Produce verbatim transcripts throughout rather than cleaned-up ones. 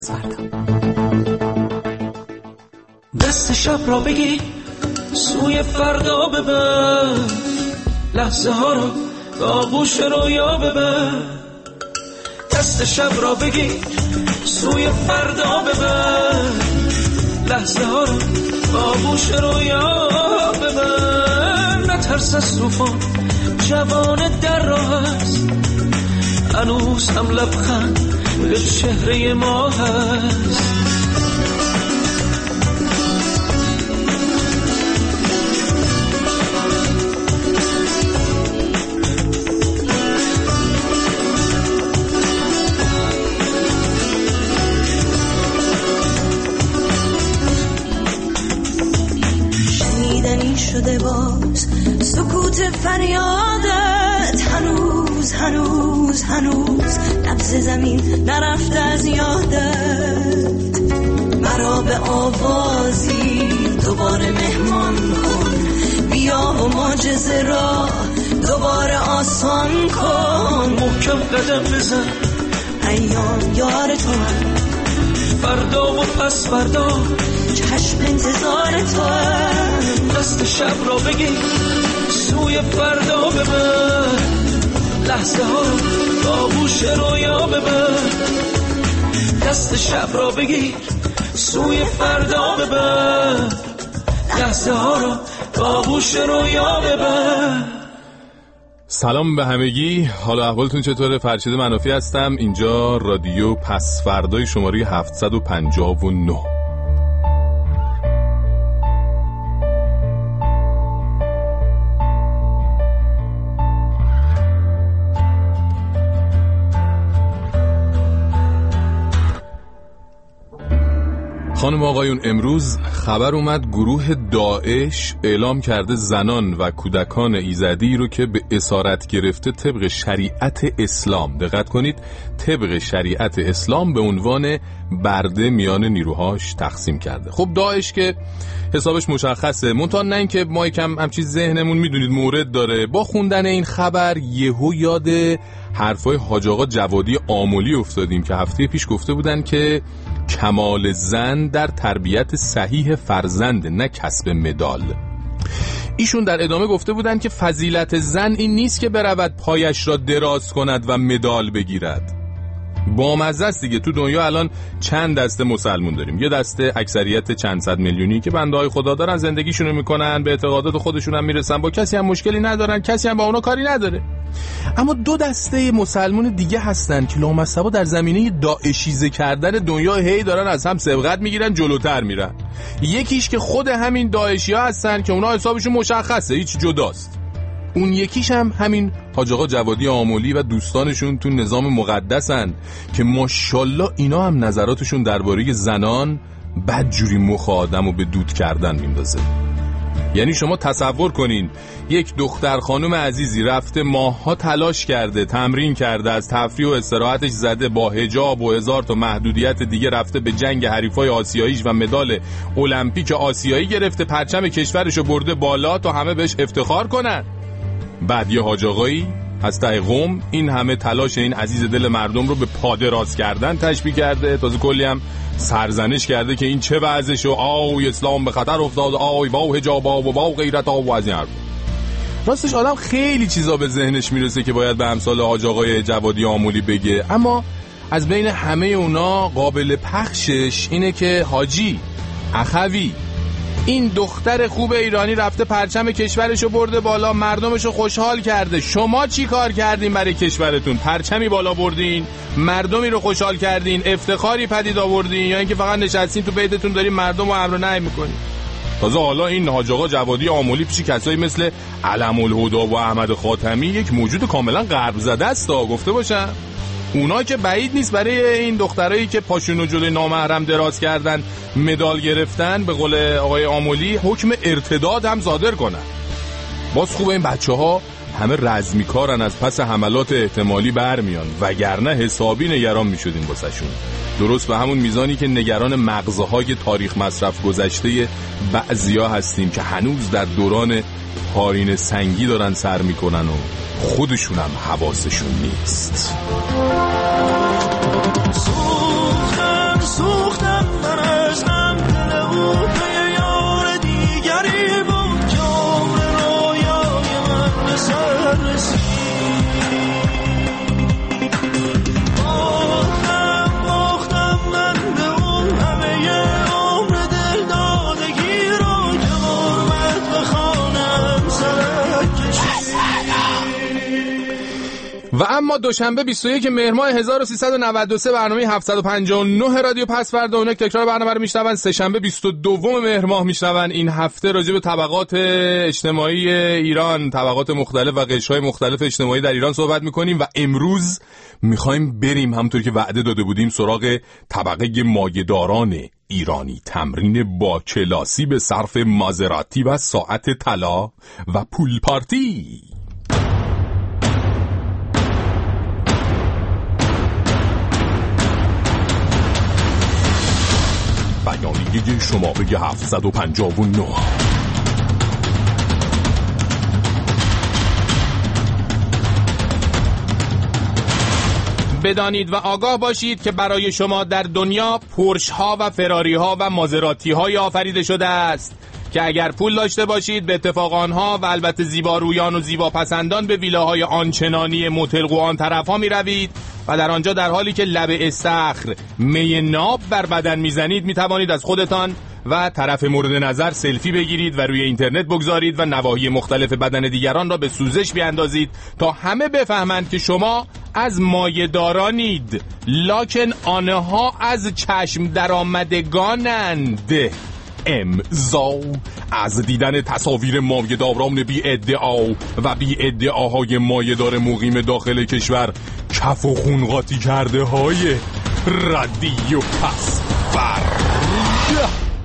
دست شب را بگی سوی فردا ببر، لحظه ها رو به آغوش رویا ببر. دست شب را بگی سوی فردا ببر، لحظه ها رو به آغوش رویا ببر. نترس از طوفان، جوان در راه است، هنوز هم لبخند به چهره ما هست. شنیدنی شده باز سکوت فریادت، هنوز هنوز هنوز نبض زمین نرفته از یادت. مرا به آوازی دوباره مهمان کن، بیا و معجزه را دوباره آسان کن. محکم قدم بزن، ایام یار تو هم، فردا و پس فردا چشم انتظار تو هم. دست شب را بگی سوی فردا ببر، لحظه ها رو آغوش رویا ببر. دست شب را بگیر سوی فردا ببر، لحظه ها رو آغوش رویا ببر. سلام به همگی، حالا احوالتون چطوره؟ فرشید منافی هستم، اینجا رادیو پس فردای شماره هفتصد و پنجاه و نه. خانم آقایون، امروز خبر اومد گروه داعش اعلام کرده زنان و کودکان ایزدی رو که به اسارت گرفته طبق شریعت اسلام، دقت کنید، طبق شریعت اسلام به عنوان برده میان نیروهاش تقسیم کرده. خب داعش که حسابش مشخصه، منتها نه اینکه ما یکم همچین ذهنمون میدونید مورد داره. با خوندن این خبر یهو یاد حرفای حاج آقا جوادی آملی افتادیم که هفته پیش گفته بودن که کمال زن در تربیت صحیح فرزند، نه کسب مدال. ایشون در ادامه گفته بودن که فضیلت زن این نیست که برود پایش را دراز کند و مدال بگیرد. بامزه است دیگه. تو دنیا الان چند دسته مسلمون داریم. یه دسته اکثریت چند صد میلیونی که بنده‌های خدا دارن، زندگیشونو میکنن، به اعتقادات خودشون هم میرسن، با کسی هم مشکلی ندارن، کسی هم با اونا کاری نداره. اما دو دسته مسلمون دیگه هستن که لامصبا در زمینه داعشیزه کردن دنیا هی دارن از هم سبقت میگیرن، جلوتر میرن. یکیش که خود همین داعشی‌ها هستن که اونا حسابشون مشخصه، هیچ جداست. اون یکیش هم همین حاج آقا جوادی آملی و دوستانشون تو نظام مقدسن که ماشاءالله اینا هم نظراتشون درباره زنان بدجوری مخ آدمو به دود کردن میندازه. یعنی شما تصور کنین یک دختر خانم عزیزی رفته ماه‌ها تلاش کرده، تمرین کرده، از تفریح و استراحتش زده، با حجاب و هزار تا محدودیت دیگه رفته به جنگ حریفای آسیاییش و مدال المپیک آسیایی گرفته، پرچم کشورشو برده بالا تا همه بهش افتخار کنن. بعد یه حاج آقایی از ته قم این همه تلاش این عزیز دل مردم رو به پاده راست کردن تشبیه کرده، تازه کلی هم سرزنش کرده که این چه وضعشه، آوی اسلام به خطر افتاد، آوی با حجاب و با غیرت و از این حرف. راستش آدم خیلی چیزا به ذهنش میرسه که باید به امثال حاج آقای جوادی آملی بگه، اما از بین همه اونا قابل پخشش اینه که حاجی اخوی، این دختر خوب ایرانی رفته پرچم کشورشو برده بالا، مردمشو خوشحال کرده. شما چی کار کردین برای کشورتون؟ پرچمی بالا بردین، مردمی رو خوشحال کردین، افتخاری پدید آوردین، یا اینکه فقط نشستین تو بیتتون دارین مردم رو امر و نهی میکنین؟ تازه حالا این حاج آقا جوادی آملی پیش کسایی مثل علم الهدی و احمد خاتمی یک موجود کاملا غرب زده است تا گفته باشم. اونا که بعید نیست برای این دخترایی که پاشونو جلوی نامحرم دراز کردن مدال گرفتن، به قول آقای آملی حکم ارتداد هم صادر کنن. باز خوبه این بچه ها همه رزمی کارن، از پس حملات احتمالی برمیان، وگرنه حسابی نگران میشدیم واسه شون. درست به همون میزانی که نگران مغزهای تاریخ مصرف گذشته بعضیا هستیم که هنوز در دوران پارین سنگی دارن سر میکنن و خودشون هم حواسشون نیست. سوختم و اما دوشنبه بیست و یک مهر ماه هزار و سیصد و نود و سه برنامه هفتصد و پنجاه و نه رادیو پس فردا. اونک تکرار برنامه رو میشنون سه شنبه بیست و دو مهر ماه میشنون. این هفته راجع به طبقات اجتماعی ایران، طبقات مختلف و قشرهای مختلف اجتماعی در ایران صحبت میکنیم و امروز میخوایم بریم همونطور که وعده داده بودیم سراغ طبقه مایه‌داران ایرانی. تمرین با کلاسی به صرف مازراتی و ساعت طلا و پول پارتی. بیانیه شماره هفتصد و پنجاه و نه. بدانید و آگاه باشید که برای شما در دنیا پورش ها و فراری ها و مازراتی های آفریده شده است که اگر پول داشته باشید به اتفاق آنها و البته زیبارویان و زیباپسندان به ویلاهای آنچنانی مطلق و آن طرف ها می روید و در آنجا در حالی که لب استخر می ناب بر بدن می زنید می توانید از خودتان و طرف مورد نظر سلفی بگیرید و روی اینترنت بگذارید و نواحی مختلف بدن دیگران را به سوزش بیاندازید تا همه بفهمند که شما از مایه‌دارانید، لکن آنها از چشم درآمدگانند. امضا از دیدن تصاویر مایه‌داران بی ادعا و بی ادعاهای مایه‌دار مقیم داخل کشور کف و خون قاطی کرده های رادیو پس فردا.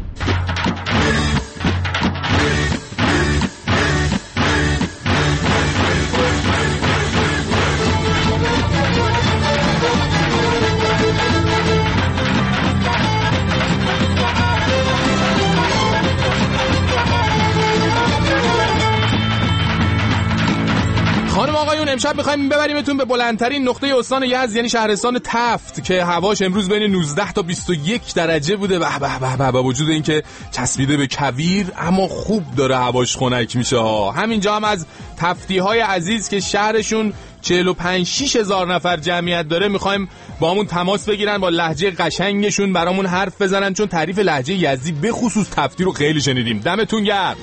خانم آقایون، امشب می‌خوایم ببریمتون به بلندترین نقطه استان یزد، یعنی شهرستان تفت که هواش امروز بین نوزده تا بیست و یک درجه بوده. به به به با وجود اینکه چسبیده به کویر اما خوب داره هواش خنک میشه ها. همینجا هم از تفتی‌های عزیز که شهرشون چهل و پنج شش هزار نفر جمعیت داره می‌خوایم با همون تماس بگیرن، با لهجه قشنگشون برامون حرف بزنن، چون تعریف لهجه یزدی به خصوص تفتی رو خیلی شنیدیم. دمتون گرم.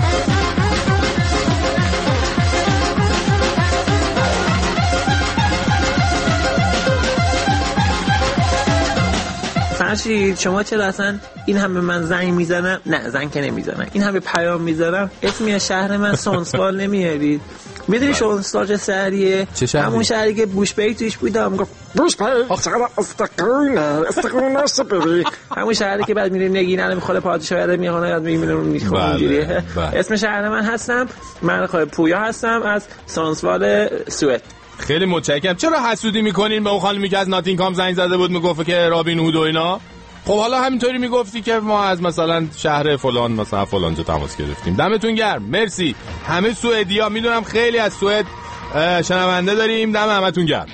فرشید شما چرا اصلا این همه من زنگ میزنم، نه زنگ که نمیزنم، این همه پیام میزنم اسمی شهر من سونسوال نمیارید؟ میدونی سونسوال چه شهریه؟ همون شهری که بوش بی توش بودم گفت بوش بی چقدر استقرونه استقرونه نشته ببی، همون شهری که بعد میریم نگینه رو میخوره پادشاه یاد میخونه یاد میبینه میخونه اینجوریه. اسم شهر من هستم، من خواهد پویا هستم از سونسوال سوئد. خیلی متشکرم. چرا حسودی میکنین به اون خانمی که از ناتینگهام زنگ زده بود میگفت که رابین هود و اینا؟ خب حالا همینطوری میگفتی که ما از مثلا شهر فلان مثلا فلانجا تماس گرفتیم. دمتون گرم، مرسی. همه سوئدیا، میدونم خیلی از سوئد شنونده داریم. دم همتون گرم.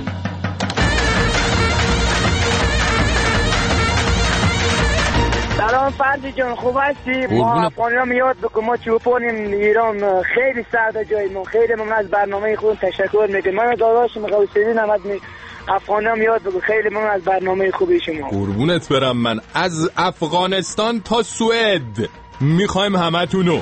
سلام فرزی جان، خوب هستی؟ ما افغانی‌ها میاد بکن ما چوپانیم ایران، خیلی سرده جایمون، خیلی ممنون از برنامه خود تشکر میکنم. من داداشم قوسیدین هم از افغانی‌ها میاد بکن، خیلی ممنون از برنامه خوبی شما. قربونت برم. من از افغانستان تا سوئد میخوایم همتونو.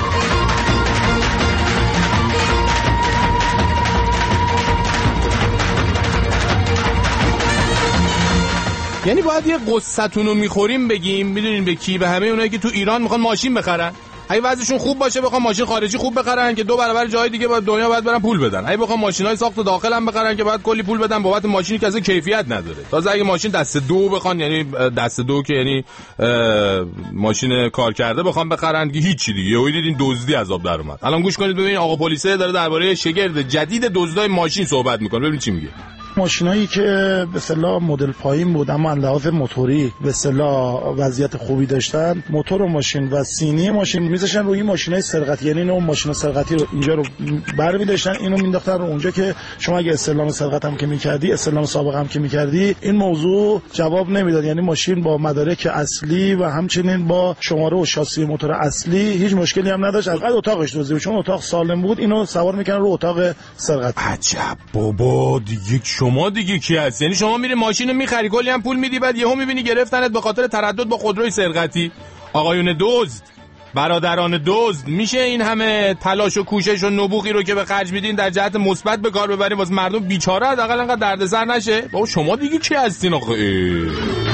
یعنی باید یه قصتونو میخوریم بگیم، میدونین به کی؟ به همه اونایی که تو ایران میخوان ماشین بخرن. اگه وضعشون خوب باشه بخوام ماشین خارجی خوب بخرن که دو برابر جای دیگه با دنیا باید برن پول بدن. اگه بخوام ماشینای ساخت داخل هم بخرن که باید کلی پول بدن بابت ماشینی که اصلا کیفیت نداره. تازه اگه ماشین دست دو بخوان، یعنی دست دو که یعنی ماشین کار کرده بخوام بخرن که هیچی دیگه. یهو دیدین دزدی عذاب در اومد. الان گوش کنید ببینید آقا پلیسه داره درباره شگرد جدید دزدای ماشین صحبت میکنه. ببینید چی میگه. ماشینایی که به اصطلاح مدل پایین بود اما لحاظ موتوری به اصطلاح وضعیت خوبی داشتن، موتور و ماشین و سینی ماشین میذاشتن روی ماشینای سرقتی، یعنی اون ماشینا سرقتی رو اینجا رو برمی‌داشتن اینو مینداختن رو اونجا که شما اگه استعلام سرقت هم که می‌کردی، استعلام سابقه هم که می‌کردی، این موضوع جواب نمیداد. یعنی ماشین با مدارک اصلی و همچنین با شماره و شاسی موتور اصلی هیچ مشکلی هم نداشت. البته اتاقش دزدی بود، چون اتاق سالم بود اینو سوار می‌کردن رو اتاق سرقت. عجب بابا، دیگه شما دیگه کی هست؟ یعنی شما میری ماشینو میخری کلی هم پول میدی بعد یهو میبینی گرفتنت به خاطر تردد با خودروی سرقتی. آقایون دزد برادران دزد، میشه این همه تلاش و کوشش و نبوغی رو که به خرج میدین در جهت مثبت به کار ببرین واسه مردم بیچاره حداقل انقدر دردسر نشه؟ بابا شما دیگه کی هستین آخه؟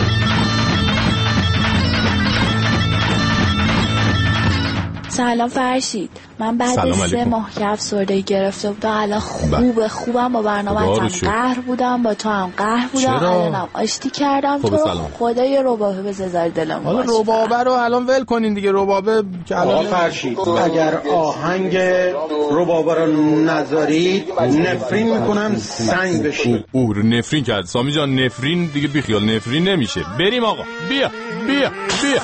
سلام فرشید، من بعد سه ماه که افسردگی گرفته بودم الان خوبه خوبم با برنامه هم قهر بودم با تو هم قهر بودم الانم آشتی کردم. تو خدای ربابه به ززار دلم حالا ربابه رو الان ول کنین دیگه. ربابه که الان فرشید اگر آهنگ ربابه رو نذارید نفرین میکنم سنگ بشین. او نفرین کرد سامی جان، نفرین دیگه بیخیال، نفرین نمیشه. بریم آقا، بیا بیا بیا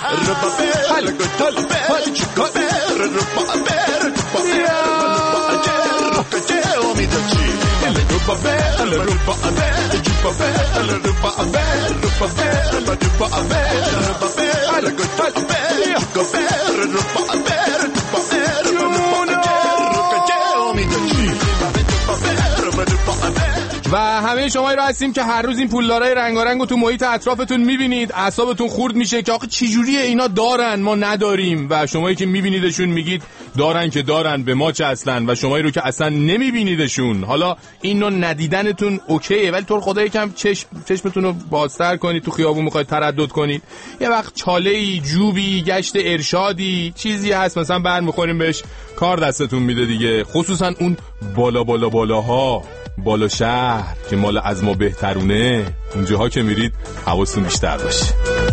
و همه شمایی رو هستیم که هر روز این پولدارای رنگارنگ رو تو محیط اطرافتون میبینید، اعصابتون خورد میشه که آخه چی جوریه اینا دارن ما نداریم، و شمایی که میبینیدشون میگید دارن که دارن به ما چه اصلا، و شمایی رو که اصلا نمیبینیدشون حالا اینو ندیدنتون اوکیه، ولی طور خدا یکم چشم چشمتون رو بازتر کنید، تو خیابون میخواید تردد کنید یه وقت چاله‌ای، جوبی، گشت ارشادی چیزی هست مثلا برمیخوریم بهش کار دستتون میده دیگه، خصوصا اون بالا بالا بالاها، بالا شهر که مال از ما بهترونه، اونجاها که میرید حواستون بیشتر باشه.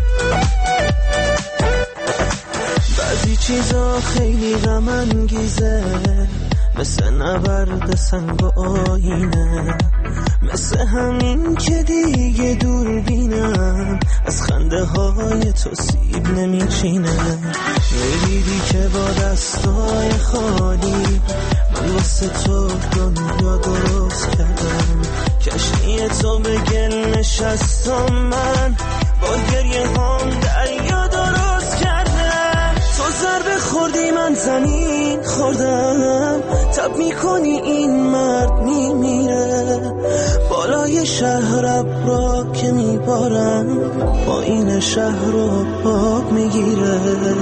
بعضی چیزا خیلی غم انگیزه، مثل نبرد سنگ و آینه، مثل همین که دیگه دور بینم از خنده های تو سیب نمیچینه، میدیدی که با دستای خالی من واسه تو دنیا درست کردم، کشتی تو به گل نشستم، من با گریه هم دریا درست کردم، تو ضربه خوردی من زمین خوردم، تب میکنی این مرد میمیره، بالای شهر ابرا که میبارم با این شهر رو باب میگیره،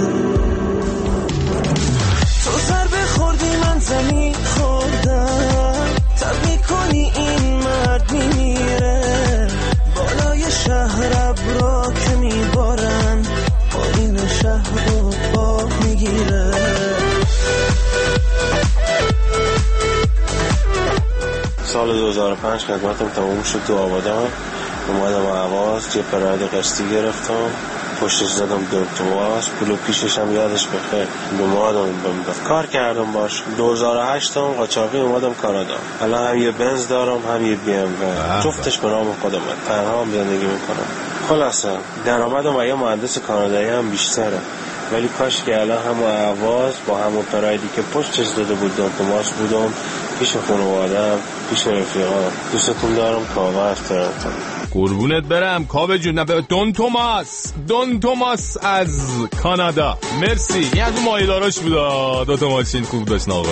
تو ضربه خوردی من زمین خوردم، تب میکنی این مرد میمیره، بالای شهر ابرا که میبارم با این شهر رو باب میگیره. سال دو هزار و پنج خدمتم تموم شد تو آبادان، اومدم اهواز جه پراید قسطی گرفتم، پشتش زدم دور توماس، پول پیشش هم یادش بخیر اومدم بمدم کار کردم باش. دو هزار و هشت هم قاچاقی اومدم کانادا، الان هم یه بنز دارم هم یه بی ام و جفتش به نام خودم، تنها هم زندگی میکنم. خلاصه درآمدم و یه مهندس کانادایی هم بیشتره، ولی کاش که الان همون اهواز با همون پرایدی که پشتش زده بود دون توماس بودم، پیش خانواده‌ام، پیش رفیقام. دوستتون دارم، کاوه از ترنتون. قربونت برم کاوه جون. دون توماس دون توماس از کانادا، مرسی. این از اون مایداراش بود، دو تا ماشین خوب داشت ناقلا.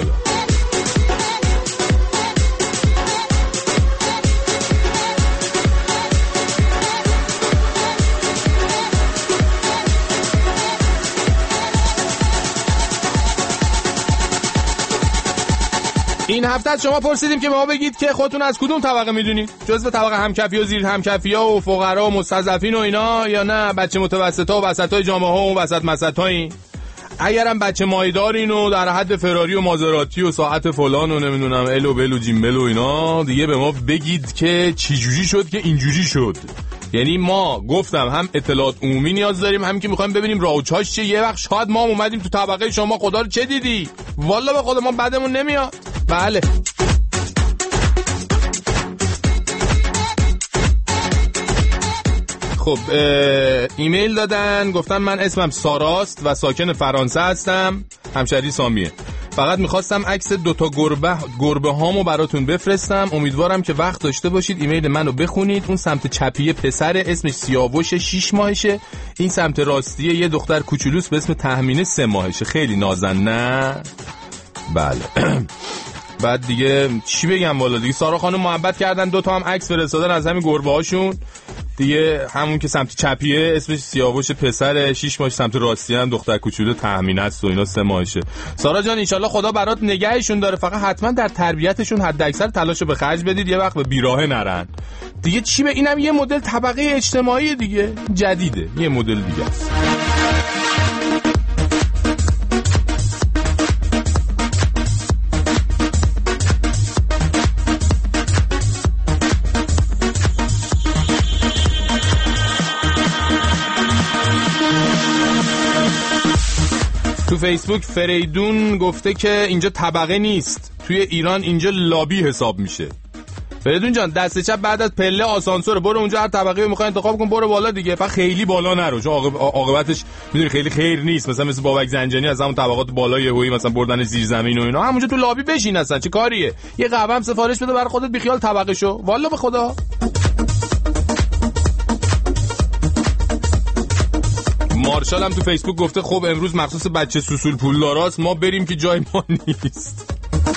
این هفته از شما پرسیدیم که به ما بگید که خودتون از کدوم طبقه میدونید، جزو طبقه همکفی و زیر همکفی ها و فقرا و مستضعفین و اینا، یا نه بچه متوسطا و وسطای جامعه ها و وسط مسطایی؟ اگرم بچه مایدارین و در حد فراری و مازراتی و ساعت فلان و نمیدونم ال و بل و جیمبل و اینا، دیگه به ما بگید که چی جوری شد که اینجوری شد. یعنی ما گفتم هم اطلاعات عمومی نیاز داریم، هم که میخوایم ببینیم راوچاش چیه. یه وقت شاید ما اومدیم تو طبقه شما، خدا رو چه دیدی، والله به خود ما بدمون نمیاد. بله خب ایمیل دادن، گفتن من اسمم ساراست و ساکن فرانسه هستم، همشهری سامیه. فقط میخواستم عکس دوتا گربه گربه هامو براتون بفرستم، امیدوارم که وقت داشته باشید ایمیل منو بخونید. اون سمت چپی پسر اسمش سیاوش شیش ماهشه، این سمت راستیه یه دختر کوچولوس به اسم تهمینه سه ماهشه، خیلی نازن نه؟ بله بعد دیگه چی بگم والا دیگه، سارا خانم محبت کردن، دوتا هم عکس فرستادن از همین گربه هاشون. دیگه همون که سمت چپیه اسمش سیاوش پسر، شش ماه سمت راستی هم دختر کوچولو تهمینه است و اینا سه ماهشه. سارا جان انشالله خدا برات نگهشون داره، فقط حتما در تربیتشون حد اکثر تلاشو به خرج بدید، یه وقت به بیراهه نرن دیگه. چی به اینم یه مدل طبقه اجتماعی دیگه جدیده، یه مدل دیگه است. تو فیسبوک فریدون گفته که اینجا طبقه نیست، توی ایران اینجا لابی حساب میشه. فریدون جان دست چپ بعد از پله آسانسور، برو اونجا هر طبقه رو میخوای انتخاب کن برو بالا دیگه، فقط خیلی بالا نرو چون عاقبتش میدونی خیلی خیر نیست. مثلا مثل بابک زنجانی از همون طبقات بالای هویی مثلا بردن زیر زمین و اینا، همونجا تو لابی بشین اصلا چه کاریه، یه قهوه هم سفارش بده برای خودت بیخیال طبقه شو والله به خدا. مارشال هم تو فیسبوک گفته خب امروز مخصوص بچه سوسول پولداراست، ما بریم که جای ما نیست.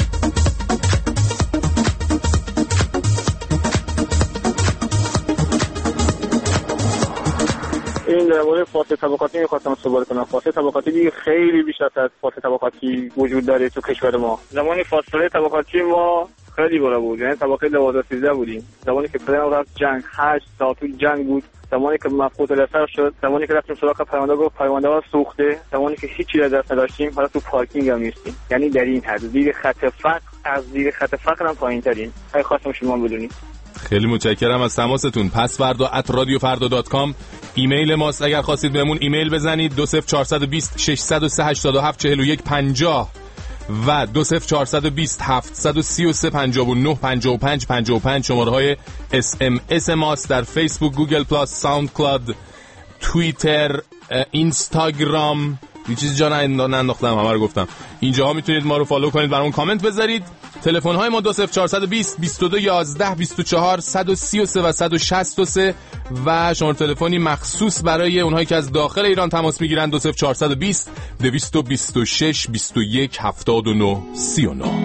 این در مورد فاصله طبقاتی می‌خواستم صحبت کنم. فاصله طبقاتی دیگه خیلی بیشتر از فاصله طبقاتی وجود داره تو کشور ما. زمانی فاصله طبقاتی ما خیلی بالا بود، یعنی طبقه دوازده سیزده بودیم. زمانی که پدرم رفت جنگ هشت سال تو جنگ بود، زمانی که مفقود الاثر شد، زمانی که رفتیم سراغ پرونده گفت پرونده ها سوخته، زمانی که هیچی از دست نداشتیم حالا تو پارکینگ هم نیستیم. یعنی در این حد زیر خط فقر، از زیر خط فقر هم پایین‌ترین. اگه خواستم شما بدونید. خیلی متشکرم از تماستون. پسوردا ات رادیو فردا دات کام ایمیل ماست، اگر خواستید بهمون ایمیل بزنید دو صفر چهار دو صفر شش صفر سه هشت هفت چهار یک پنجاه و دو صفر چهار دو صفر هفت سه سه پنجاه و نه پنجاه و پنج پنجاه و پنج شماره های اس ام اس ماست. در فیسبوک، گوگل پلاس، ساوند کلاود، توییتر، اینستاگرام، یه چیزی جا ننداختم همه رو گفتم، اینجاها میتونید ما رو فالو کنید، برامون کامنت بذارید. تلفن های ما دو صفر چهار دو صفر بیست و دو یازده بیست و چهار صد و سی و سه و صد و شصت و سه و شماره تلفنی مخصوص برای اونهایی که از داخل ایران تماس میگیرن دو صفر چهار دو صفر دویست و بیست و شش بیست و یک هفتاد و نه سی و نه.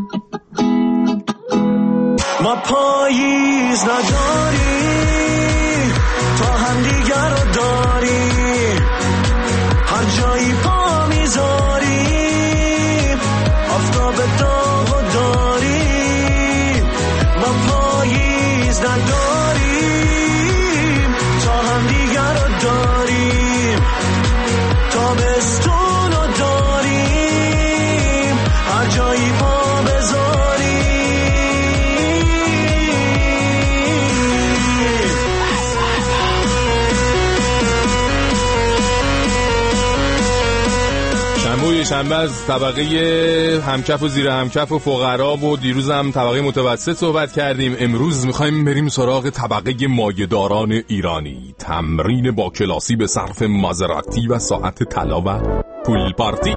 ما پاییز نداریم تا هم دیگر رو داریم، هر جایی پا میذاریم آفتاب داغ و داریم. ما پاییز نداریم تا هم دیگر رو داریم، تابستون رو داریم هر جایی پا بذاریم. شنبه شنبه از طبقه همکف و زیر همکف و فقرا و دیروز هم طبقه متوسط صحبت کردیم. امروز میخوایم بریم سراغ طبقه مایه‌داران ایرانی. تمرین با کلاسی به صرف مازراتی و ساعت طلا و پول پارتی.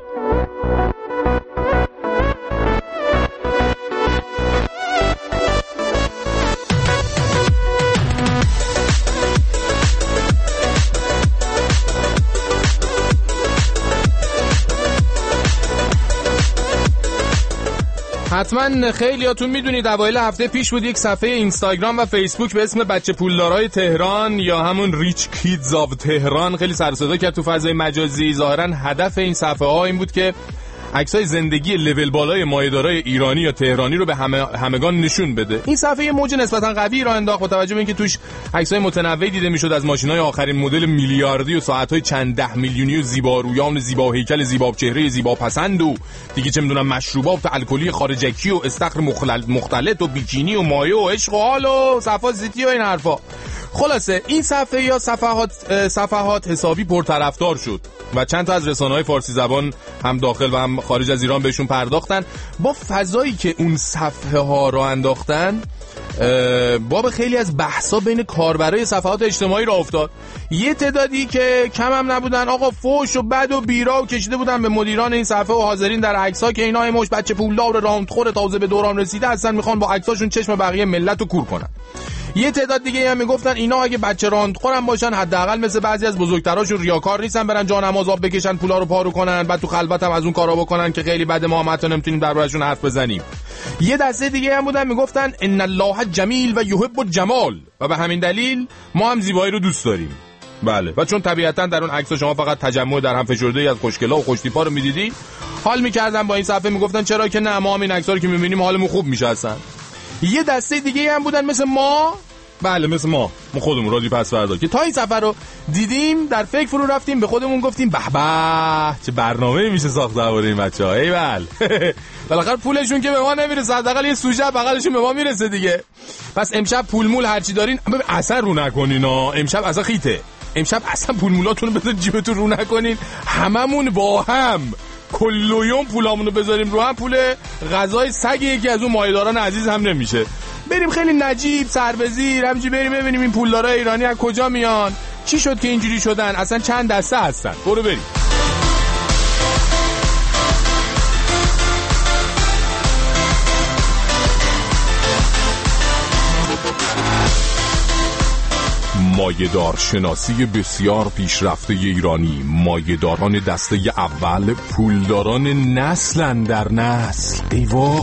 حتما خیلیاتون میدونید اوایل هفته پیش بود یک صفحه اینستاگرام و فیسبوک به اسم بچه پولدارای تهران یا همون ریچ کیدز آف تهران خیلی سر و صدا کرد تو فضای مجازی. ظاهرا هدف این صفحه ها این بود که عکسای زندگی لول بالای مایه‌دارای ایرانی یا تهرانی رو به همه همگان نشون بده. این صفحه موج نسبتا قوی را انداخت با توجه به اینکه توش عکسای متنوعی دیده میشد از ماشین‌های آخرین مدل میلیاردی و ساعت‌های چند ده میلیونی و زیبارویان، زیبا هیکل، زیبا چهره، زیبا پسند و دیگه چه میدونم مشروبات الکلی خارجکی و استخر مختلط و بیکینی و مایه و عشق و حال و صفحات زیتی و این حرفا. خلاصه این صفحه یا صفحات صفحات حسابی پرطرفدار شد و چند تا از رسانه‌های فارسی زبان هم داخل و هم خارج از ایران بهشون پرداختن. با فضایی که اون صفحه ها رو انداختن باب خیلی از بحثا بین کاربرای صفحات اجتماعی را افتاد. یه تعدادی که کم هم نبودن آقا فوش و بد و بیرا و کشیده بودن به مدیران این صفحه و حاضرین در عکس‌ها که اینا مش بچه پولدار راندخور تازه به دوران رسیده هستن، میخوان با عکساشون چشم بقیه ملت رو کور کنن. یه تعداد دیگه هم میگفتن اینا اگه بچه راندخورم باشن حداقل مثل بعضی از بزرگتراشون ریاکار نیستن برن جا نماز آب بکشن پولا رو پارو کنن بعد تو خلوت هم از اون کارا بکنن که خیلی بده ما هم حتی نمیتونیم دربارشون حرف بزنیم. یه دسته دیگه هم بودن میگفتن ان الله جمیل و یحب الجمال و به همین دلیل ما هم زیبایی رو دوست داریم. بله و چون طبیعتا در اون عکس شما فقط تجمع در هم فشرده‌ای از خوشگلا و خوشتیپا رو می‌دیدی حال می‌کردن با این صفحه میگفتن چرا که نه ما هم این عکس‌ها رو که می‌بینیم حالمون خوب میشه اصلا. یه دسته دیگه هم بودن مثل ما، بله مثل ما ما خودمون رادیو پس فردا که تا این سفر رو دیدیم در فکر فرو رفتیم به خودمون گفتیم به به چه برنامه‌ای میشه ساخت درباره این بچه‌ها. ایول بالاخره پولشون که به ما نمیرسه حداقل یه سوژه بغلشون به ما میرسه دیگه. پس امشب پول مول هرچی دارین اثر رو نکنین ها. امشب اصلا خیته. امشب اصلا پول مولاتون رو بذارید جیبتون رو نکنین. هممون با هم کلیوم پولامونو بذاریم رو هم پول غذای سگ یکی از اون مایه‌داران عزیز هم نمیشه. بریم خیلی نجیب سربزیر همینجوری بریم ببینیم این پولدارای ایرانی از کجا میان، چی شد که اینجوری شدن، اصلا چند دسته هستن. برو بریم. مایه‌دار شناسی بسیار پیشرفته ایرانی. مایه‌داران دسته اول پولداران نسل در نسل. ای وای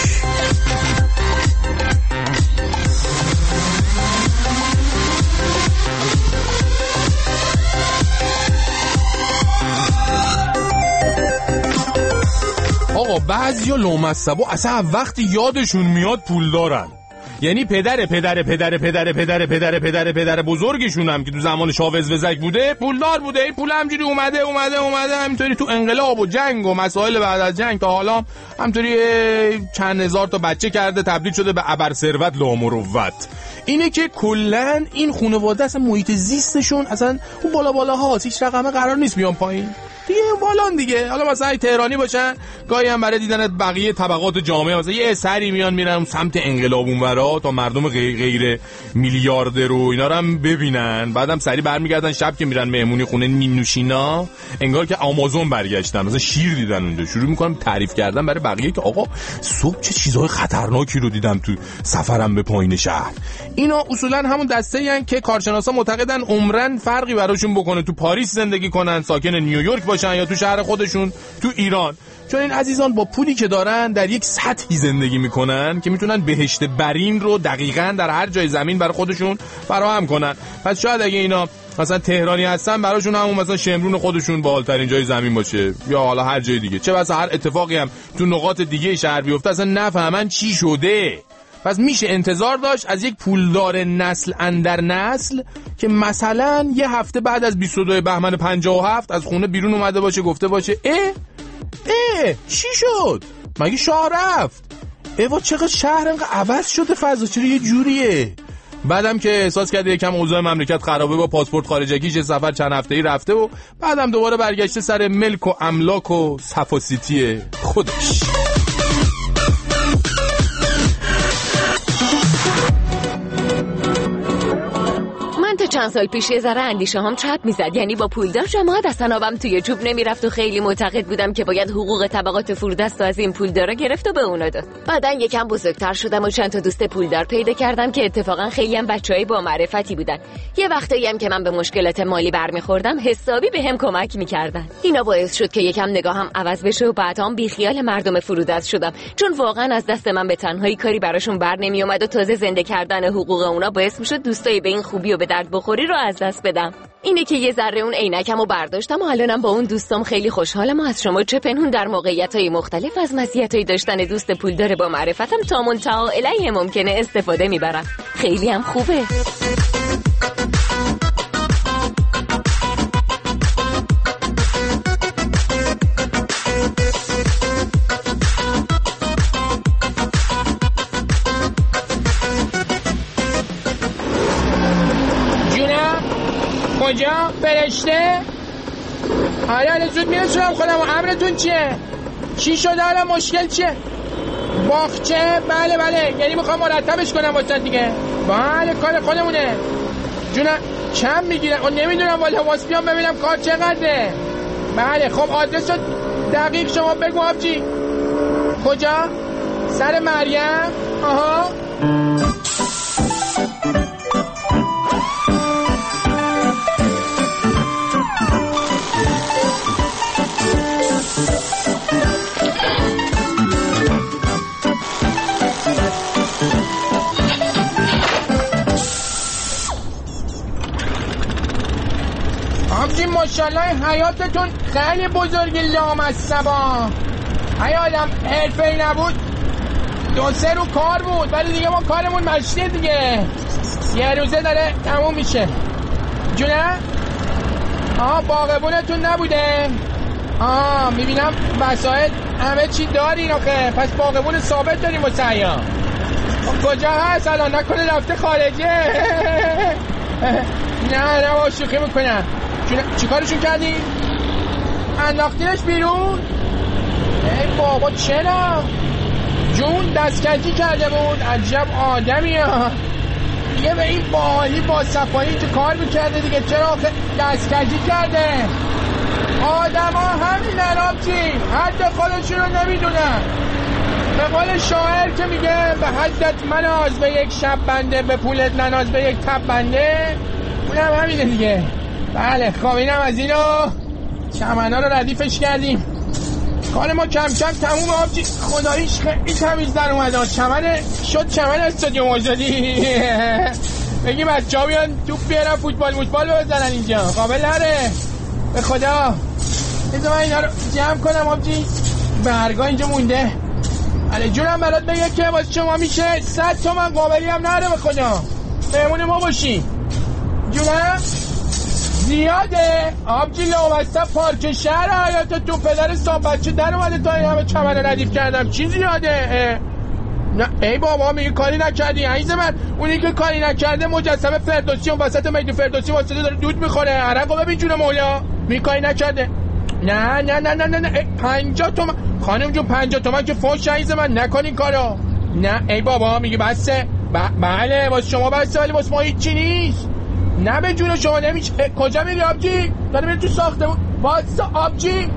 آقا بعضیا لامصبا اصلا وقتی یادشون میاد پول دارن، یعنی پدر پدر پدر پدر پدر پدر پدر پدر بزرگشون هم که تو زمان شاوز وزک بوده پولدار بوده. این پول همجوری اومده اومده اومده همینطوری تو انقلاب و جنگ و مسائل بعد از جنگ تا حالا همینطوری چند هزار تا بچه کرده تبدیل شده به ابر ثروت لامروت. اینه که کلن این خانواده اصلا محیط زیستشون اصلا اون بالا بالا هاست، هیچ رقمه قرار نیست بیان پایین دیگه بالان دیگه. حالا مثلا ای تهرانی باشن گاهی هم برای دیدن بقیه طبقات جامعه مثلا یه سری میان میرن سمت انقلاب اونورا تا مردم غیر, غیر میلیاردر رو اینا رو هم ببینن، بعدم سری برمیگردن شب که میرن مهمونی خونه نینوشینا انگار که آمازون برگشتن مثلا شیر دیدن اونجا، شروع میکنن تعریف کردن برای بقیه که آقا صبح چه چیزهای خطرناکی رو دیدم تو سفرم به پایین شهر. اینا اصولا همون دسته‌ای ان که کارشناسا معتقدن عمرن فرقی براشون بکنه تو پاریس زندگی کنن، ساکن نیویورک باشن یا تو شهر خودشون تو ایران، چون این عزیزان با پولی که دارن در یک سطحی زندگی میکنن که میتونن بهشت برین رو دقیقاً در هر جای زمین برای خودشون فراهم کنن. پس شاید اگه اینا مثلا تهرانی هستن براشون همون مثلا شمرون خودشون بالاترین جای زمین باشه یا حالا هر جای دیگه، چه بسا هر اتفاقی هم تو نقاط دیگه شهر بیفته اصلا نفهمن چی شده. پس میشه انتظار داشت از یک پولدار نسل اندر نسل که مثلا یه هفته بعد از بیست و دو بهمن پنجاه و هفت از خونه بیرون اومده باشه گفته باشه اه اه چی شد مگه شاه رفت، ایوا چقدر شهر انقدر عوض شده، فضا چرا یه جوریه. بعدم که احساس کرده یکم اوضاع مملکت خرابه با پاسپورت خارجگیش سفر چند هفته‌ای رفته و بعدم دوباره برگشته سر ملک و املاک و صفاسیتی خودش. چند سال پیش یه ذره اندیشه هم چپ میزد، یعنی با پولدار جماعت اصلا آبم توی جوب نمیرفت و خیلی معتقد بودم که باید حقوق طبقات فرودست از این پولدارا گرفت و به اونا داد. بعدن یکم بزرگتر شدم و چند تا دوست پولدار پیدا کردم که اتفاقا خیلی هم بچهای با معرفتی بودن. یه وقتایی هم که من به مشکلات مالی برمیخوردم حسابی بهم کمک میکردن. اینا باعث شد که یکم نگاهم عوض بشه و بعدام بیخیال مردم فرودست شدم، چون واقعا از دست من به تنهایی کاری براشون بر نمیومد و تازه زنده کردن حقوق اونا باعث میشد دوستای به این خوبی و به درد بخوری رو از دست بدم. اینه که یه ذره اون عینکمو برداشتم و الانم با اون دوستام خیلی خوشحالم و از شما چه پنهون در موقعیت‌های مختلف از مزیت‌های داشتن دوست پولدار با معرفتم تا منتها الیه ممکنه استفاده میبرم. خیلی هم خوبه. کجا؟ فرشته؟ حالا حالا زود میرسونم خودم و امرتون چیه؟ چی شده حالا مشکل چیه؟ باغچه؟ بله بله، یعنی میخوام مرتبش کنم واسه دیگه. بله کار خودمونه. جونم چند میگیرن؟ اون نمیدونم والا، واسه بیام ببینم کار چقدره. بله خب آدرس رو دقیق شما بگو آبجی. کجا؟ سر مریم؟ آها آبجی ماشاءالله حیاتتون خیلی بزرگی لامصبا. اگه آدم حرفه‌ای نبود دو سه رو کار بود، ولی دیگه ما کارمون مشتیه دیگه، یه روزه داره تموم میشه. جونه؟ آه باغبونتون نبوده؟ آه میبینم وسایل همه چی دارین آخه، پس باغبون ثابت داریم و سیاه. کجا هست الان؟ نکنه رفته خارجه؟ نه نه با شوخی میکنم. چی کارشون کردی؟ انداختینش بیرون؟ ای بابا چرا؟ جون دستکجی کرده بود. عجب آدمی ها دیگه، به این باحالی با صفایی تو کار میکرده دیگه، چرا آخه دستکجی کرده؟ آدم ها همین عرابچی حد خودشون رو نمیدونن. به قول شاعر که میگه به حدت مناز به یک شب بنده، به پولت نناز به یک تب بنده، اونم همینه دیگه. بله خب اینم از اینو چمنا رو ردیفش کردیم. کار ما کم کم تموم. آبجی خداییش خیلی تمیز در اومده. چمن شد چمن استادیوم آزادی. بگی بچه ها بیان توپ بیارن فوتبال موتبال بزنن اینجا، قابل نره به خدا. بذار من اینا رو جمع کنم. آبجی برگاه اینجا مونده. علی جونم برات بگه که واسه شما میشه صد تومن، قابلی هم نره به خدا. مهمون ما باشی جونم. زیاده آبجی لامصب پارک شهر حیات تو پدر صاحب بچه در اومده تا این همه چمن رو ردیف کردم. چی زیاده؟ نه ای بابا میگه کاری نکردی عزیز من. اونی که کاری نکرده مجسمه فردوسی اون وسط میدون فردوسی واسطه داره دود میخوره. عرقو ببین جون مولا. میگه کاری نکرده. نه نه نه نه نه پنجاه تومن خانم جون، پنجاه تومن که فوش عزیز من، نکنین کارو. نه ای بابا میگه بسه. ب- بله واسه شما بسه ولی واسه ما هیچی نیست. نه به جون شما نمیشه. کجا میری آبجی؟ داره میره تو ساختمون. واسه آبجی.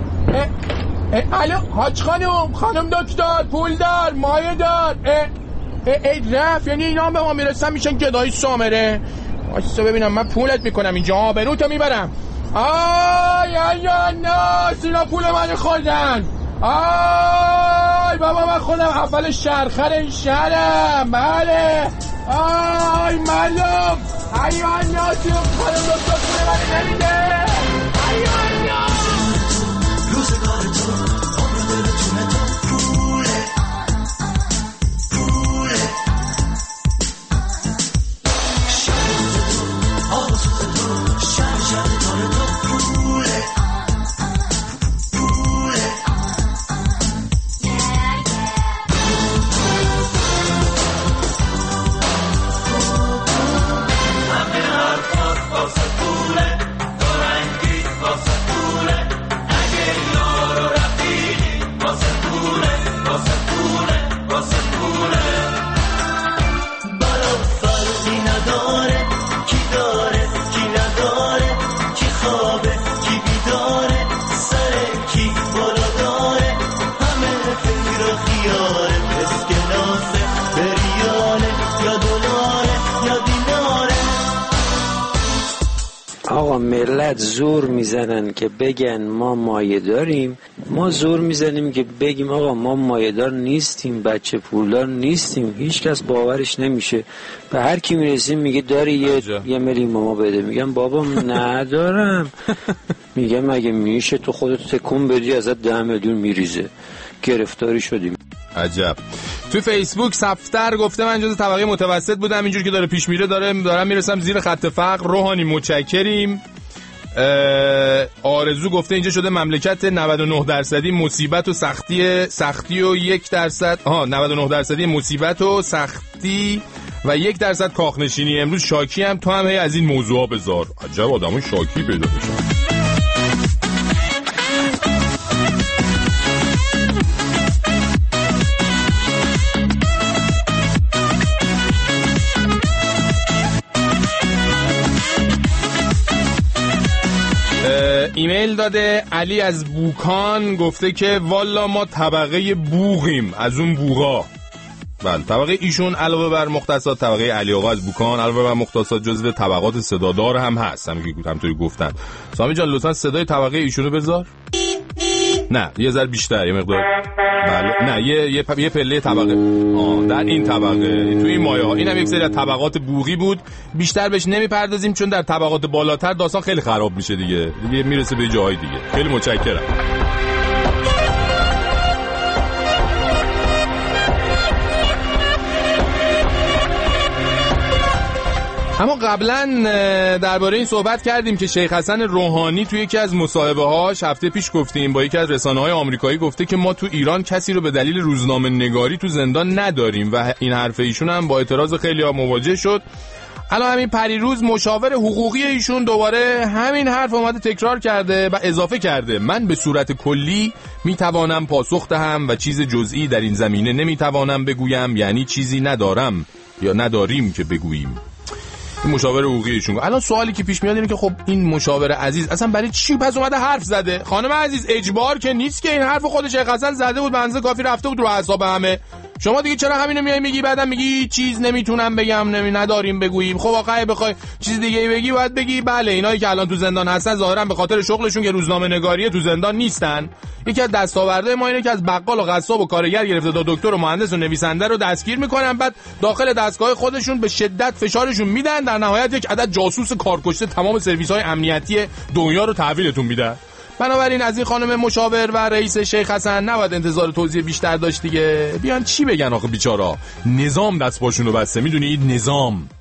الو حاج خانم، خانم دکتر، پول دار، مایه دار. ای رفت. یعنی اینا هم به ما میرسن میشن گدای سامره. واسه ببینم من پولت میکنم اینجا، آبروتو میبرم. آی آی ناس اینا پول من خوردن. آی بابا من خودم اول شهرخر این شهرم. بله آی معلوم. ای آی ناس اینا خانم دکتر پول من نمیده. ای آی ناس روزگار تو عمر دلتونه تو پوله پوله شهر تو آب سوز تو شهر شهر داره تو پوله پوله. همه حرفات واسه پوله، دارنگی واسه پوله، اگه یارو رفیقی واسه پوله واسه پوله واسه پوله. برا فرقی نداره کی داره کی نداره، کی خوابه کی بیداره، سر کی بالا داره، همه فکر و خیاره، اسکناسه بریاله یا دلاره یا دیناره. آقا ملت زور میزنن که بگن ما مایه داریم، ما زور میزنیم که بگیم آقا ما مایه دار نیستیم، بچه پولدار نیستیم. هیچ کس باورش نمیشه. به هر کی میرسیم میگه داری یه, یه میلیون ماما بده. میگم بابا ندارم. میگم مگه میشه تو خودت تکون بدی ازت ده میلیون میریزه. گرفتاری شدیم. عجب. تو فیسبوک صفتر گفته من جز طبقه متوسط بودم، اینجور که داره پیش میره داره دارم میرسم زیر خط فقر. روحانی متشکریم. آرزو گفته اینجا شده مملکت نود و نه درصدی مصیبت و سختی سختی و یک درصد آها نود و نه درصدی مصیبت و سختی و یک درصد کاخنشینی. امروز شاکی هم تو هم هی از این موضوعا بذار. عجب آدمون شاکی پیدا میشن. ایمیل داده علی از بوکان، گفته که والا ما طبقه بوغیم، از اون بوغا. بله طبقه ایشون علاوه بر مختصات طبقه علی آقا از بوکان علاوه بر مختصات جزو طبقات صدادار هم هست. همینجوری همونطوری گفتن. سامی جان لطفا صدای طبقه ایشونو بذار. نه یه ذره بیشتر، یه مقدار. بله نه یه یه, پ... یه پله طبقه. آه در این طبقه، تو این مایه ها. اینم یک سری از طبقات بوغی بود. بیشتر بهش نمیپردازیم چون در طبقات بالاتر داستان خیلی خراب میشه دیگه. دیگه میرسه به جاهای دیگه. خیلی متشکرم. اما قبلا درباره این صحبت کردیم که شیخ حسن روحانی توی یکی از مصاحبه‌هاش هفته پیش گفتیم با یکی از رسانه‌های آمریکایی گفته که ما تو ایران کسی رو به دلیل روزنامه نگاری تو زندان نداریم و این حرف ایشون هم با اعتراض خیلی‌ها مواجه شد. الان همین پریروز مشاور حقوقی ایشون دوباره همین حرف اومده تکرار کرده و اضافه کرده من به صورت کلی میتوانم پاسخ دهم و چیز جزئی در این زمینه نمیتوانم بگویم، یعنی چیزی ندارم یا نداریم که بگوییم. این مشاور حقوقی ایشون. الان سوالی که پیش میاد اینه که خب این مشاور عزیز اصلا برای چی پس اومده حرف زده؟ خانم عزیز اجبار که نیست که این حرف خودش شیخ حسن زده بود، بنز کافی رفته بود رو اعصاب همه. شما دیگه چرا همینو میای میگی بعدم میگی چیز نمیتونم بگم، نمی نداریم بگوییم؟ خب آقا بخوای چیز دیگه ای بگی باید بگی بله اینایی که الان تو زندان هستن ظاهرا به خاطر شغلشون که روزنامه نگاریه تو زندان نیستن. یکی از دستاوردهای ما اینه که از بقال و قصاب و کارگر گرفته تا دکتر و مهندس و نویسنده رو دستگیر میکنن، بعد داخل دستگاه خودشون به شدت فشارشون میدن، در نهایت یک عدد جاسوس کارکشته تمام سرویس‌های امنیتی دنیا رو تحویلتون میدن. بنابراین از این خانم مشاور و رئیس شیخ حسن نباید انتظار توضیح بیشتر داشت دیگه. بیان چی بگن آخه بیچارا؟ نظام دست پاشون رو بسته، میدونید نظام.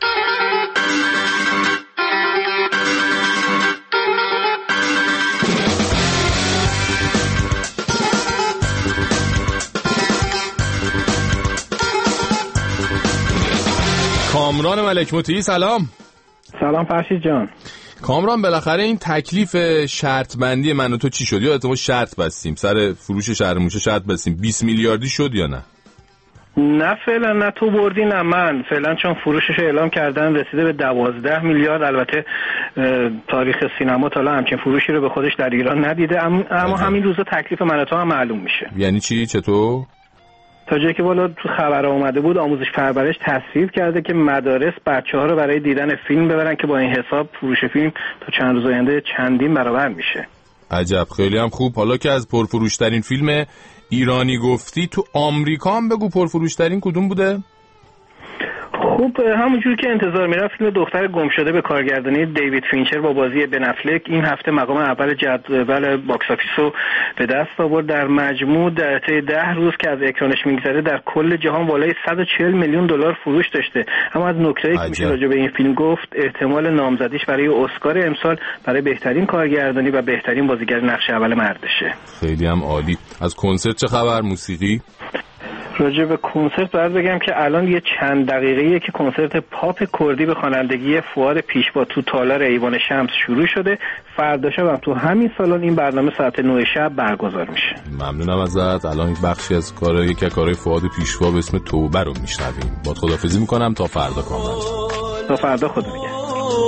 کامران ملک مطیعی سلام. سلام فرشید جان. کامران بالاخره این تکلیف شرط بندی من و تو چی شد؟ یا اتفاقا شرط بستیم سر فروش شهرموشه شرط بستیم بیست میلیاردی شد یا نه؟ نه فعلا نه تو بردی نه من فعلا، چون فروشش اعلام کردن رسیده به دوازده میلیارد. البته تاریخ سینما تا الان همچین فروشی رو به خودش در ایران ندیده، اما همین روزا تکلیف من و تو هم معلوم میشه. یعنی چی؟ چطور؟ تا جایی که بالا تو خبر اومده بود آموزش پرورش تصویب کرده که مدارس بچه‌ها رو برای دیدن فیلم ببرن که با این حساب فروش فیلم تا چند روز آینده چندین برابر میشه. عجب، خیلی هم خوب. حالا که از پرفروشترین فیلم ایرانی گفتی، تو آمریکا هم بگو پرفروشترین کدوم بوده؟ خوب همونجور که انتظار میرفت فیلم دختر گم شده به کارگردانی دیوید فینچر با بازی بن افلک این هفته مقام اول جدول باکس آفیس رو به دست آورد. در مجموع در طی ده روز که از اکرانش میگذره در کل جهان بالای صد و چهل میلیون دلار فروش داشته. اما از نکته‌ای که میشه راجع به این فیلم گفت احتمال نامزدیش برای اسکار امسال برای بهترین کارگردانی و بهترین بازیگر نقش اول مردشه. خیلی هم عالی. از کنسرت چه خبر؟ موسیقی؟ راجع به کنسرت باید بگم که الان یه چند دقیقه‌ایه که کنسرت پاپ کردی به خوانندگی فؤاد پیشوا تو تالار ایوان شمس شروع شده. فردا شب هم تو همین سالن این برنامه ساعت نه شب برگزار میشه. ممنونم ازت. الان یک بخشی از کارهای یک کارهای فؤاد پیشوا به اسم توبه رو میشنویم. با خداحافظی میکنم تا فردا کامل. تا فردا خدا نگهدار.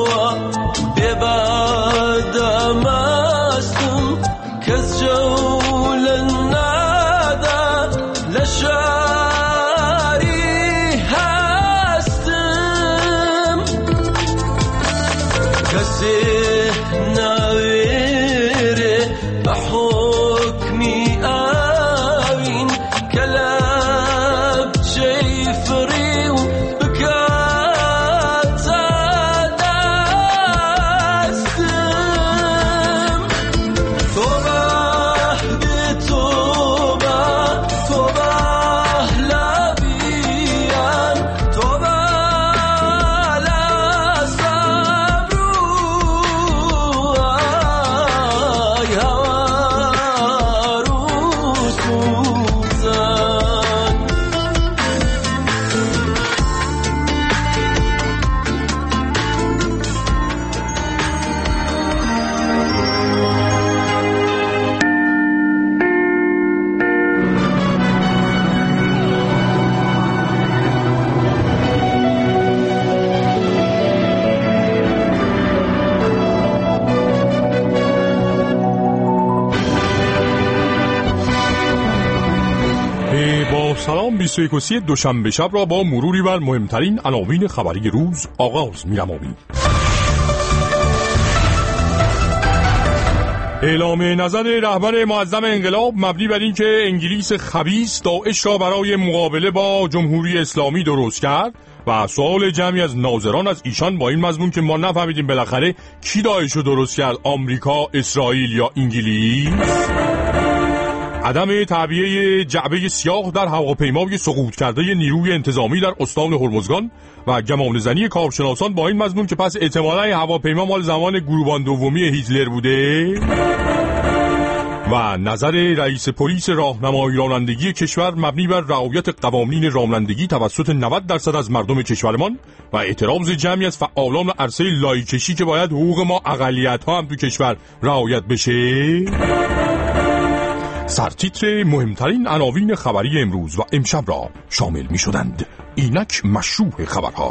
بیست و یک و سی دوشنبه شب را با مروری بر مهمترین عناوین خبری روز آغاز می‌نماییم. اعلام نظر رهبر معظم انقلاب مبنی بر این که انگلیس خبیث داعش را برای مقابله با جمهوری اسلامی درست کرد و سوال جمعی از ناظران از ایشان با این مضمون که ما نفهمیدیم بالاخره کی داعش رو درست کرد، آمریکا، اسرائیل یا انگلیس؟ عدم تعبیه جعبه سیاه در هواپیمای سقوط کرده نیروی انتظامی در استان هرمزگان و گمانه‌زنی کارشناسان با این مضمون که پس احتمالاً هواپیما مال زمان گروبان دومی هیتلر بوده و نظر رئیس پلیس راهنمایی رانندگی کشور مبنی بر رعایت قوانین رانندگی توسط نود درصد از مردم کشورمان و اعتراض جمعی از فعالان عرصه لایکشی که باید حقوق ما اقلیت‌ها هم تو کشور رعایت بشه. سرتیتر مهمترین عناوین خبری امروز و امشب را شامل می شدند. اینک مشروع خبرها.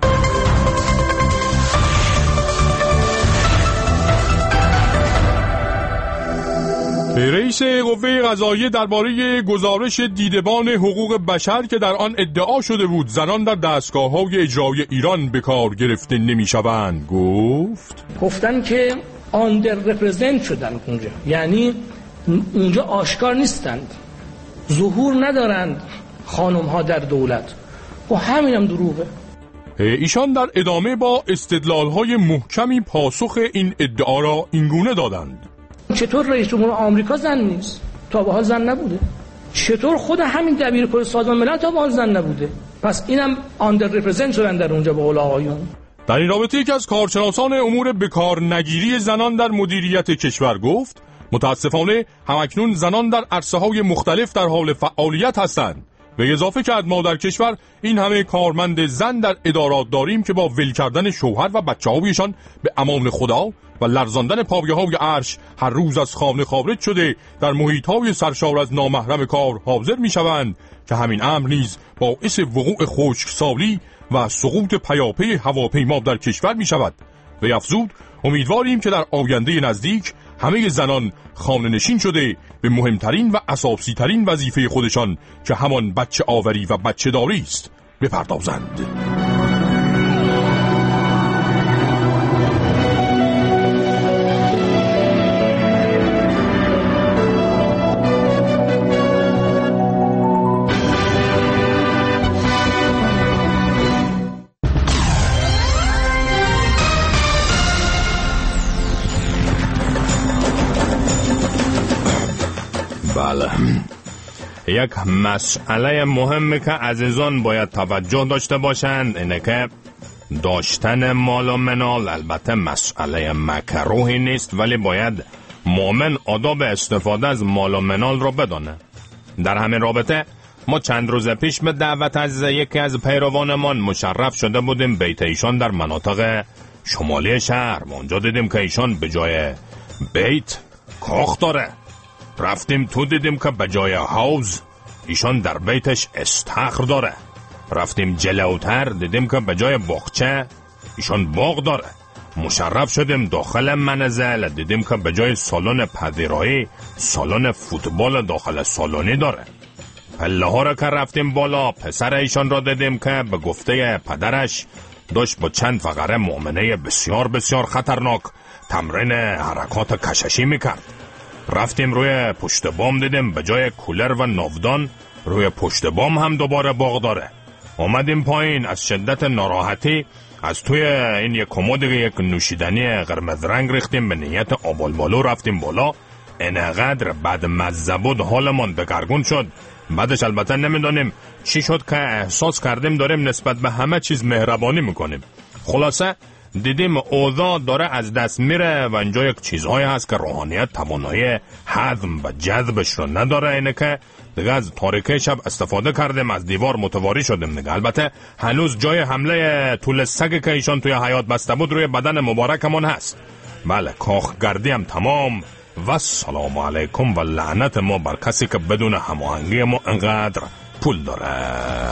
رئیس قوه قضاییه درباره گزارش دیدبان حقوق بشر که در آن ادعا شده بود زنان در دستگاه‌های اجرایی ایران به کار گرفته نمی‌شوند گفت گفتن که آندر رپرزنت شدن اونجا، یعنی اونجا آشکار نیستند، ظهور ندارند خانم ها در دولت. و همینم دروغه. ایشان در ادامه با استدلال‌های محکمی پاسخ این ادعا را اینگونه دادند: چطور رئیس جمهور آمریکا زن نیست؟ تا به حال زن نبوده. چطور خود همین دبیرکل سازمان ملل تا به حال زن نبوده؟ پس اینم آندر رپرزنت شدن در اونجا به قول آقایون. در این رابطه یکی از کارشناسان امور بکارنگیری زنان در مدیریت کشور گفت متاسفانه همکنون زنان در عرصه‌های مختلف در حال فعالیت هستند. و اضافه کرد ما در کشور این همه کارمند زن در ادارات داریم که با ول کردن شوهر و بچه‌هایشان به امان خدا و لرزاندن پایه‌های عرش هر روز از خانه خارج شده در محیط‌های سرشار از نامحرم کار حاضر می‌شوند که همین امر نیز باعث وقوع خشکسالی و سقوط پیاپی هواپیما در کشور می‌شود. و افزود امیدواریم که در آینده نزدیک همه زنان خانه نشین شده به مهمترین و اساسی ترین وظیفه خودشان که همان بچه آوری و بچه داری است بپردازند. بله، یک مسئله مهمی که عزیزان باید توجه داشته باشند اینه که داشتن مال و منال البته مسئله مکروهی نیست، ولی باید مؤمن آداب استفاده از مال و منال رو بدانه. در همین رابطه ما چند روز پیش به دعوت از یکی از پیروانمان مشرف شده بودیم بیت ایشان در مناطق شمالی شهر و اونجا دیدیم که ایشان به جای بیت کاخ داره. رفتیم تو دیدیم که به جای حوض ایشان در بیتش استخر داره. رفتیم جلوتر دیدیم که به جای باغچه ایشان باغ داره. مشرف شدیم داخل منزل دیدیم که به جای سالن پذیرایی سالن فوتبال داخل سالنی داره. پله ها را که رفتیم بالا پسر ایشان را دیدیم که به گفته پدرش داشت با چند فقره مؤمنه بسیار بسیار خطرناک تمرین حرکات کششی میکرد. رفتیم روی پشت بام دیدیم به جای کولر و ناودان روی پشت بام هم دوباره باغ داره. اومدیم پایین از شدت ناراحتی از توی این یک کمد یک نوشیدنی قرمز رنگ ریختیم به نیت آبالمالو رفتیم بالا. اینقدر بد مزه بود حالمون دگرگون شد. بعدش البته نمیدونیم چی شد که احساس کردیم داریم نسبت به همه چیز مهربانی میکنیم. خلاصه دیدیم اوضاع داره از دست میره و اینجا یک چیزهایی هست که روحانیت توانایی هضم و جذبش رو نداره. اینه که دیگه از تاریکی شب استفاده کردیم، از دیوار متواری شدیم دیگه. البته هنوز جای حمله طول سگی که ایشان توی حیات بسته بود روی بدن مبارکمون هست. بله، کاخگردی هم تمام و سلام علیکم و لعنت ما بر کسی که بدون هماهنگی ما انقدر پول داره.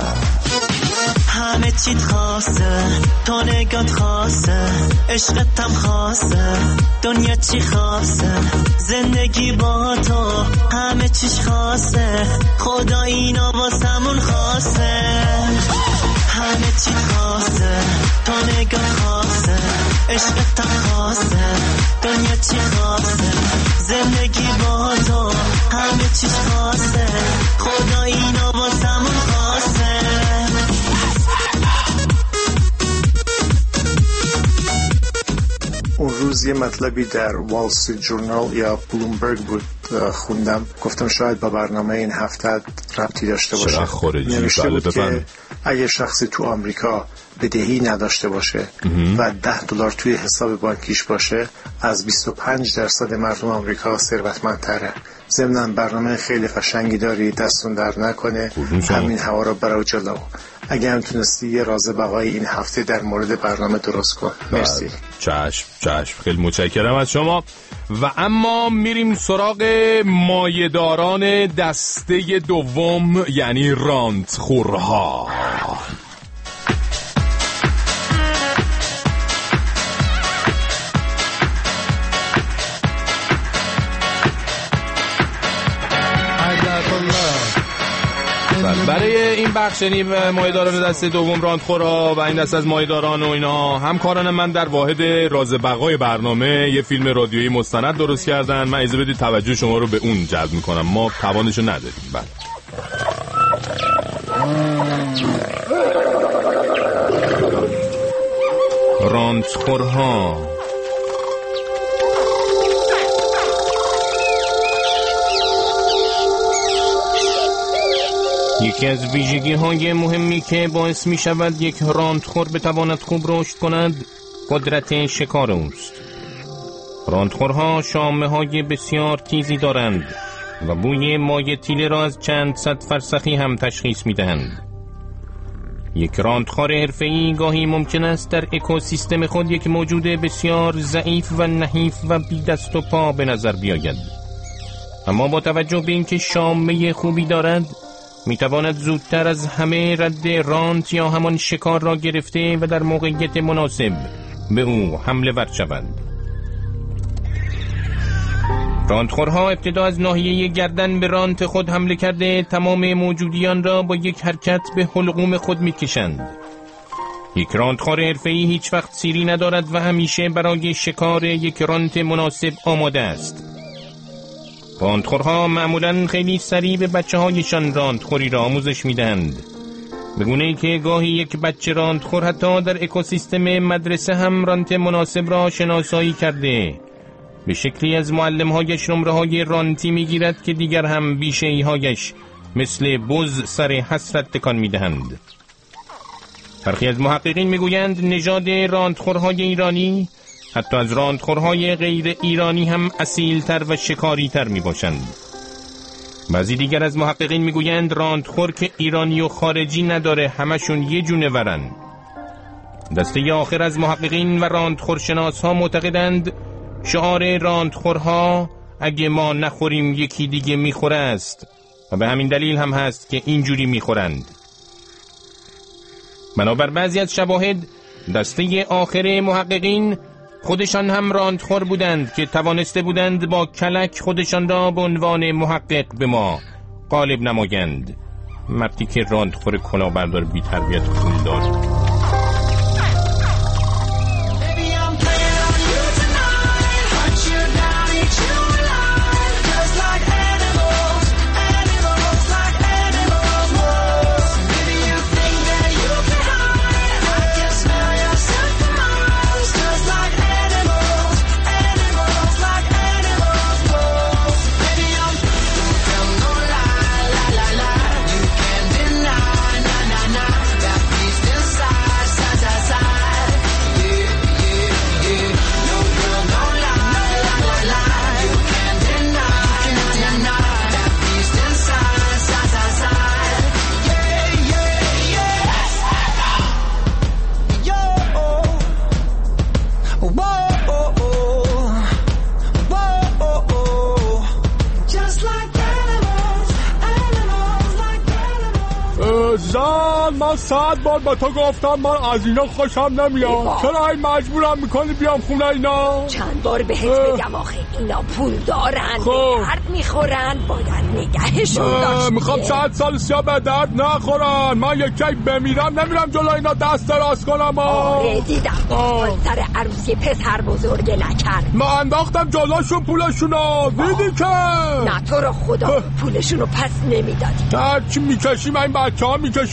همه چیت خاصه، تو نگات خاصه، عشقتم خاصه، دنیا چی خاصه، زندگی با تو همه چیش خاصه، خدا اینا واسمون خاصه. همه چیت خاصه، تو نگات خاصه، عشقتم خاصه، دنیا چی خاصه، امروز یه مطلبی در وال استریت جورنال یا بلومبرگ بود خوندم، گفتم شاید با برنامه این هفته ربطی داشته باشه. نوشته بود که اگه شخصی تو آمریکا بدهی نداشته باشه و ده دلار توی حساب بانکیش باشه، از بیست و پنج درصد مردم آمریکا ثروتمندتره. ضمناً برنامه خیلی قشنگی داری، دستون در نکنه، همین هوا رو برو جلو. اگه هم تونستی یه راز بقای این هفته در مورد برنامه درست کن. مرسی. چشم چشم، خیلی متشکرم از شما. و اما میریم سراغ مایه‌داران دسته دوم، یعنی رانتخورها. برای این بخش یعنی مایه‌داران دسته دوم رانتخورها و این دسته از مایه‌داران و اینا همکاران من در واحد راز بقای برنامه یه فیلم رادیویی مستند درست کردن. من اجازه بدید توجه شما رو به اون جلب میکنم، ما توانشو نداریم. بله. رانتخورها. یکی از ویژگی های مهمی که باعث می شود یک رانتخور بتواند خوب رشد کند قدرت شکار اوست. رانتخورها شامه های بسیار تیزی دارند و بوی مایع تیله را از چند صد فرسخی هم تشخیص می دهند. یک رانتخور حرفه‌ای گاهی ممکن است در اکوسیستم خود یک موجود بسیار ضعیف و نحیف و بی دست و پا به نظر بیاید، اما با توجه به اینکه شامه خوبی دارد می تواند زودتر از همه رد رانت یا همان شکار را گرفته و در موقعیت مناسب به او حمله ور شود. رانتخورها ابتدا از ناحیه گردن به رانت خود حمله کرده تمام موجودیان را با یک حرکت به حلقوم خود می کشند. یک رانتخور حرفه‌ای هیچ وقت سیری ندارد و همیشه برای شکار یک رانت مناسب آماده است. رانتخورها معمولاً خیلی سریع به بچه هایشان رانتخوری را آموزش می دهند، به گونه‌ای که گاهی یک بچه رانتخور حتی در اکوسیستم مدرسه هم رانت مناسب را شناسایی کرده، به شکلی از معلم‌هایش نمره‌های رانتی می‌گیرد که دیگر هم بیشه‌ای‌هایش مثل بز سر حسرت تکان می‌دهند. برخی از محققین می‌گویند نژاد رانتخورهای ایرانی حتی از رانتخورهای غیر ایرانی هم اصیل‌تر و شکاری‌تر می‌باشند. بعضی دیگر از محققین می‌گویند رانتخور که ایرانی و خارجی نداره، همشون یه جونه ورن. دسته آخر از محققین و رانتخورشناس‌ها معتقدند شعار رانتخورها اگه ما نخوریم یکی دیگه میخوره است و به همین دلیل هم هست که اینجوری میخورند. بنابر بعضی از شواهد دسته آخر محققین خودشان هم رانتخور بودند که توانسته بودند با کلک خودشان را به عنوان محقق به ما غالب نمایند. مردی که رانتخور کلاهبردار بی تربیت پول دارد. زن من صد بار با تو گفتم من از اینا خوشم نمیاد، چرا این مجبورم میکنی بیام خونه اینا؟ چند بار بهت بگم آخه اینا پول دارن، به درد میخورن، باید نگهشون داشت. میخوام صد سال سیا به درد نخورن، من یکی بمیرم نمیرم جلو اینا دست دراز کنم. آره دیدم سر عروسی پسر بزرگ نکرد، من انداختم جلوشون پولشونو، دیدی که؟ نه تو رو خدا پولشونو پس نمیدادی. هرچی میکشیم این بچه ها میکشیم دیگه،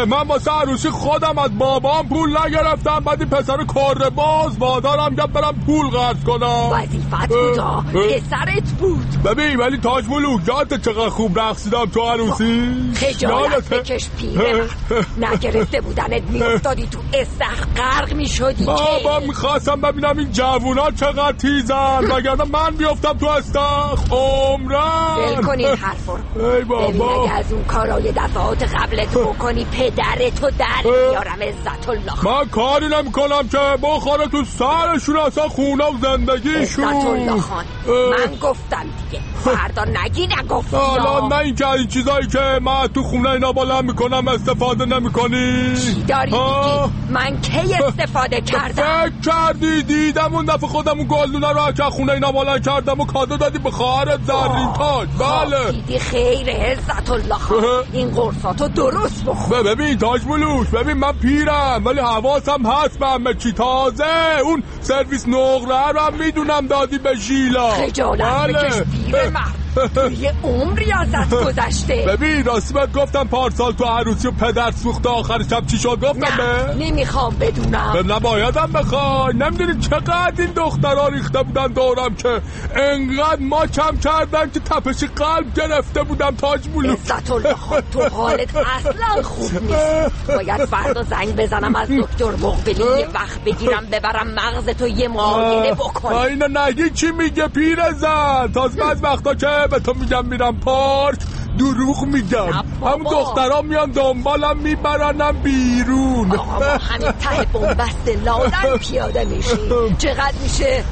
من واسه عروسی خودم از بابام پول نگرفتم، بعد این پسر کار باز وادارم که برم پول قرض کنم. وظیفت بودا، پسرت بود. ببین ولی تاج ملوک یادت چقدر خوب رقصیدم تو عروسی؟ خجالت بکش پیره، نگرفته بودنت میافتادی تو استخر غرق میشدی. بابا میخواستم ببینم این جوونا چقدر تیزن، وگرنه من میافتم تو استخر عمرم. ول کن این حرفا رو. ای بابا ببین اگه از اون کارای دفعات قبلت بکنی پدرتو در بیارم. عزت الله من کاری نمی کنم که بخوره تو سرشون اصلا خونه و زندگیشون. عزت الله خان من گفتم دیگه، فردا نگی نگفتی. حالا نه این که این چیزایی که من تو خونه اینا بالا میکنم استفاده نمی کنی. چی داری میگی؟ من کی استفاده کردم؟ فکر کردی دیدم اون دفعه خودم اون گلدونه رو که خونه اینا بالا کردم و کادو دادی به خواهرت زرین تاج. بله دیدی خیره عزت الله خان، این قرصاتو درست بخور. ببین تاج ملوک، ببین من پیرم ولی حواسم هست به همه چی. تازه اون سرویس نقره رو هم میدونم دادی به ژیلا. خجالت بکش پیره مرد، توی عمری ازت گذشته. ببین راستی بهت گفتم پارسال تو عروسی و پدر سوخته آخر شب چی شد؟ گفتم نه نمیخوام بدونم. نبایدم بخوای. نمیدونی چقدر این دخترها ریخته بودن دورم که انقدر ما کم کردن که تپش قلب گرفته بودم. تاج ملوک عزت الله خان تو حالت اصلا خوب نیست. باید فردا زنگ بزنم از دکتر مقبلی یه وقت بگیرم ببرم مغزتو یه معاینه بکنم. اینو نگی چی میگه پیرزن؟ تازه از وقتا که به تو میگم میرم پارک دروغ میگم. هم دخترها میان دنبالم میبرنم بیرون. آقا همین ته بنبست لادن پیاده میشی. چقدر میشه؟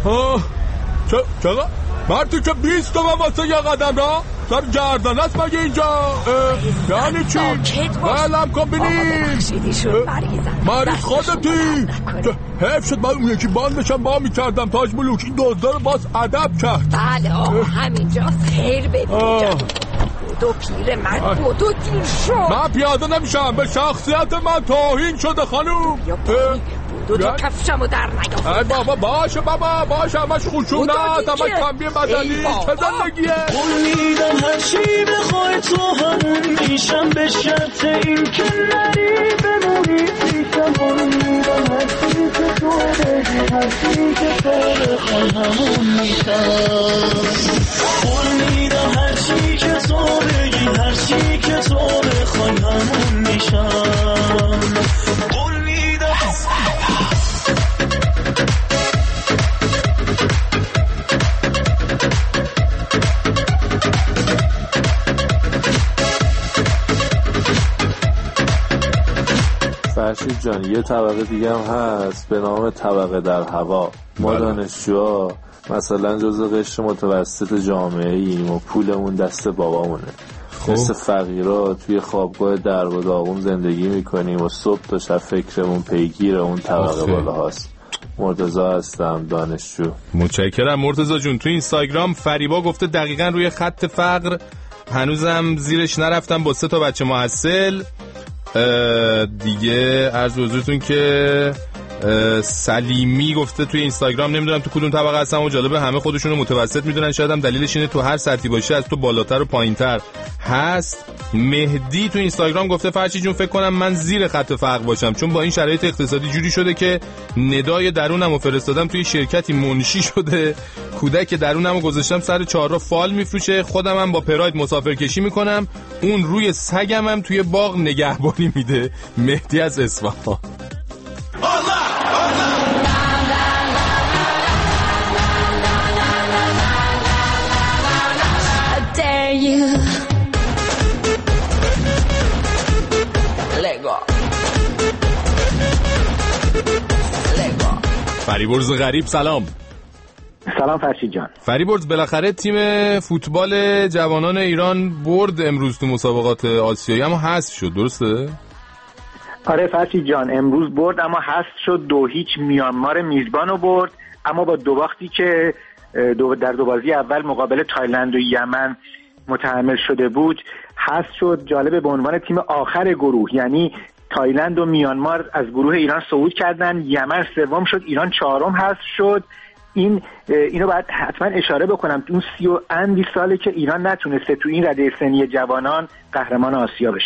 چقدر؟ مرتی که بیست تومن واسه یه قدم را سر گردن است مگه اینجا؟ یعنی چی؟ بلم کن بینیم مریض خودتی. حیف شد باید اون یکی باند بشم با میکردم. تاج ملوک این دوزده رو باز ادب کرد. بله آقا همینجاست، خیر ببینیم. دو پیر من بودو دیر شد. من پیاده نمیشم، به شخصیت من توهین شده خانوم. دو تا کفشمو در نیافتم. ای بابا باشه بابا باشه، همش خشونت، همش تنبیه مدنی. چه زندگیه؟ قول میدم هرچی بخوای تو همون میشم، به شرط این که نری بمونی پیشم. قول میدم هرچی که تو بگی، هرچی که تو بخوای همون میشم. قول میدم هرچی که تو بگی، هرچی که تو بخوای همون میشم. قول میدم فرشید جان یه طبقه دیگه هم هست به نام طبقه در هوا. ما دانشجوها مثلا جزو قشر متوسط جامعه ایم و پولمون دست بابامونه. خب. مثل فقیرها توی خوابگاه درب و داغون زندگی میکنیم و صبح تا شب فکرمون پیگیر اون طبقه بالا هست. مرتضی هستم، دانشجو. متشکرم مرتضی جون. تو اینستاگرام فریبا گفته دقیقاً روی خط فقر، هنوزم زیرش نرفتم با سه تا بچه محصل. دیگه عرض به حضورتون که سلیمی گفته توی اینستاگرام نمیدونم تو کدوم طبقه هستم و جالبه همه خودشونو متوسط میدونن، شاید هم دلیلش اینه تو هر سطحی باشه از تو بالاتر و پایینتر هست. مهدی تو اینستاگرام گفته فرشی جون فکر کنم من زیر خط فقر باشم، چون با این شرایط اقتصادی جوری شده که ندای درونمو فرستادم توی شرکتی منشی شده، کودک درونمو گذاشتم سر چهارراه فال میفروشه، خودم هم با پراید مسافرکشی میکنم، اون روی سگم هم توی باغ نگهبانی میده. مهدی از اصفهان. فریبرز غریب سلام. سلام فرشید جان. فریبرز بالاخره تیم فوتبال جوانان ایران برد امروز تو مسابقات آسیایی، اما حذف شد، درسته؟ آره فرشید جان امروز برد اما حذف شد. دو هیچ میانمار میزبانو برد، اما با دو باختی که دو در دو بازی اول مقابل تایلند و یمن متحمل شده بود حذف شد. جالبه به عنوان تیم آخر گروه، یعنی تایلند و میانمار از گروه ایران صعود کردن، یمن سوم شد، ایران چهارم حذف شد. این اینو باید حتما اشاره بکنم، اون سی و اندی ساله که ایران نتونسته تو این رده سنی جوانان قهرمان آسیا بشه.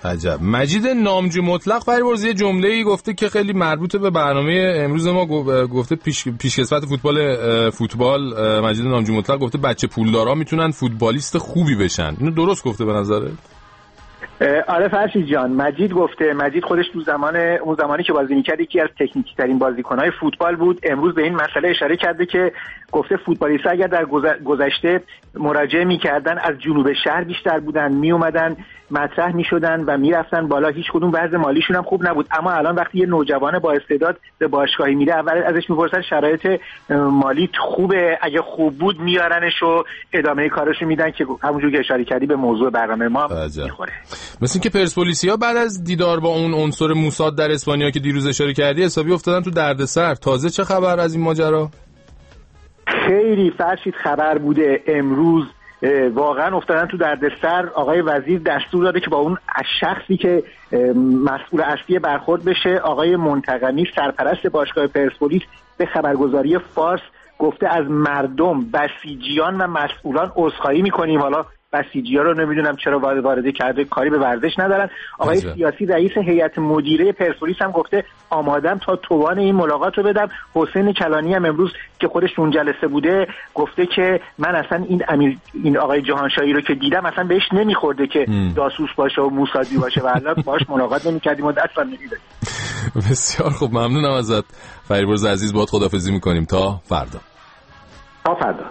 عجب. مجید نامجو مطلق فریبرز یه جمله‌ای گفته که خیلی مربوطه به برنامه امروز ما. گفته پیش پیشکسوت فوتبال فوتبال مجید نامجو مطلق گفته بچه پولدارا میتونن فوتبالیست خوبی بشن. اینو درست گفته به نظره؟ آره فرشید جان، مجید گفته. مجید خودش تو زمان اون زمانی که بازی می‌کرد یکی از تکنیکی ترین بازیکن‌های فوتبال بود. امروز به این مسئله اشاره کرده که گفته فوتبالیست‌ها اگر در گذشته مراجعه می‌کردن از جنوب شهر بیشتر بودن، میومدن مطرح می‌شدن و میرفتن بالا، هیچ کدوم وضع مالیشون هم خوب نبود. اما الان وقتی یه نوجوان با استعداد به باشگاهی میره، اول ازش می‌پرسن شرایط مالی خوبه، اگه خوب بود میارنش و ادامه کارشو میدن که همونجوری که اشاره کردی به موضوع برنامه ما می‌خوره. مثل اینکه پرسپولیسیا بعد از دیدار با اون عنصر موساد در اسپانیا که دیروز اشاره کردی حسابی افتادن تو دردسر. تازه چه خبر از این ماجرا؟ خیلی فرشید خبر بوده امروز، واقعا افتادن تو دردسر. آقای وزیر دستور داده که با اون شخصی که مسئول اصلی برخورد بشه، آقای منتقمی سرپرست باشگاه پرسپولیس، به خبرگزاری فارس گفته از مردم، بسیجیان و مسئولان عذرخواهی میکنیم. حالا بسیجی‌ها رو نمیدونم چرا وارد کرده، کاری به ورزش ندارن. آقای عجب. سیاسی رئیس هیئت مدیره پرسپولیس هم گفته آمادم تا توان این ملاقات رو بدم. حسین کلانی هم امروز که خودش اون جلسه بوده گفته که من اصلا این امیر این آقای جهانشاهی رو که دیدم اصلا بهش نمیخورده که جاسوس باشه و موسادی باشه و الان باهاش ملاقات نمی‌کردیم و اصلا نمی‌دید. بسیار خوب، ممنونم ازت فریبرز عزیز. باهات خداحافظی می‌کنیم تا فردا. تا فردا.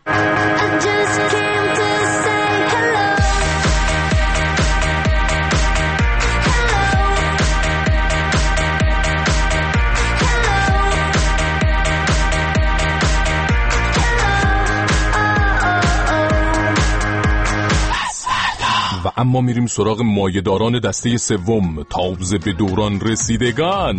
و اما میریم سراغ مایه‌داران دسته سوم، تازه به دوران رسیدگان.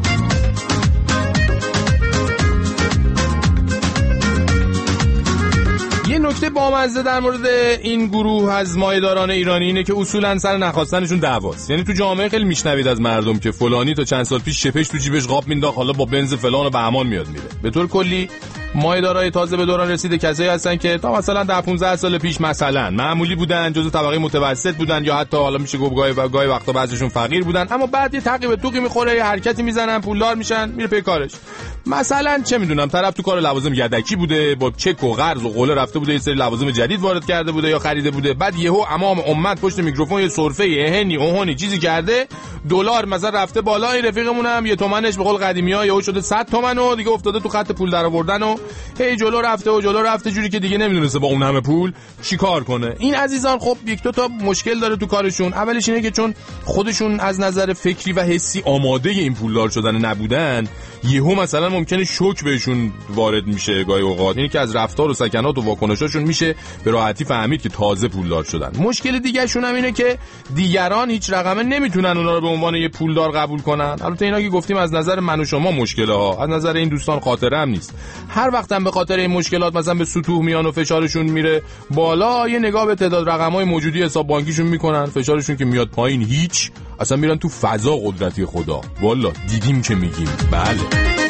یه نکته بامزه در مورد این گروه از مایه‌داران ایرانی اینه که اصولاً سر نخواستنشون دعواست. یعنی تو جامعه خیلی میشنوید از مردم که فلانی تا چند سال پیش شپش تو جیبش قاب مینداخت، حالا با بنز فلان و بهمان میاد میره. به طور کلی مایه‌دارای تازه به دوران رسیده کسایی هستن که تا مثلا ده پانزده سال پیش مثلا معمولی بودن، جزو طبقه متوسط بودن، یا حتی حالا میشه گفت گاهی گاهی وقتا بعضیشون فقیر بودن، اما بعد یه تقی به توقی میخوره، یه حرکتی میزنن، پولدار میشن، میره پی کارش. مثلا چه میدونم طرف تو کار لوازم یدکی بوده، با چک و قرض و قوله رفته بوده، یه سری لوازم جدید وارد کرده بوده یا خریده بوده، بعد یهو امام امت پشت میکروفون یه سرفه اهنی اوهنی چیزی کرده، دلار مثلا رفته بالا، این رفیقمون هم یه تومنش به قول قدیمی‌ها یهو شده صد تومن و دیگه افتاده تو خط پول درآوردن و هی جلو رفته و جلو رفته جوری که دیگه نمیدونسته با اون همه پول چیکار کنه. این عزیزان خب یک دو تا مشکل داره تو کارشون. اولش اینه که چون خودشون از نظر فکری و حسی آماده این پولدار شدن نبودن، یهو مثلا ممکنه شوک بهشون وارد میشه گاهی اوقات. اینی که از رفتار و سکنات و واکنشاشون میشه به راحتی فهمید که تازه پولدار شدن. مشکل دیگه شون هم اینه که دیگران هیچ رقمه نمیتونن اونا رو به عنوان یه پولدار قبول کنن. البته اینا که گفتیم از نظر من و شما مشکله ها، از نظر این دوستان خاطره هم نیست. هر وقت هم به خاطر این مشکلات مثلا به سطوح میان و فشارشون میره بالا، یه نگاه به تعداد رقم‌های موجودی حساب بانکیشون میکنن، فشارشون که میاد پایین هیچ، اصلا میرن تو فضا قدرتی خدا. والا دیدیم که میگیم. بله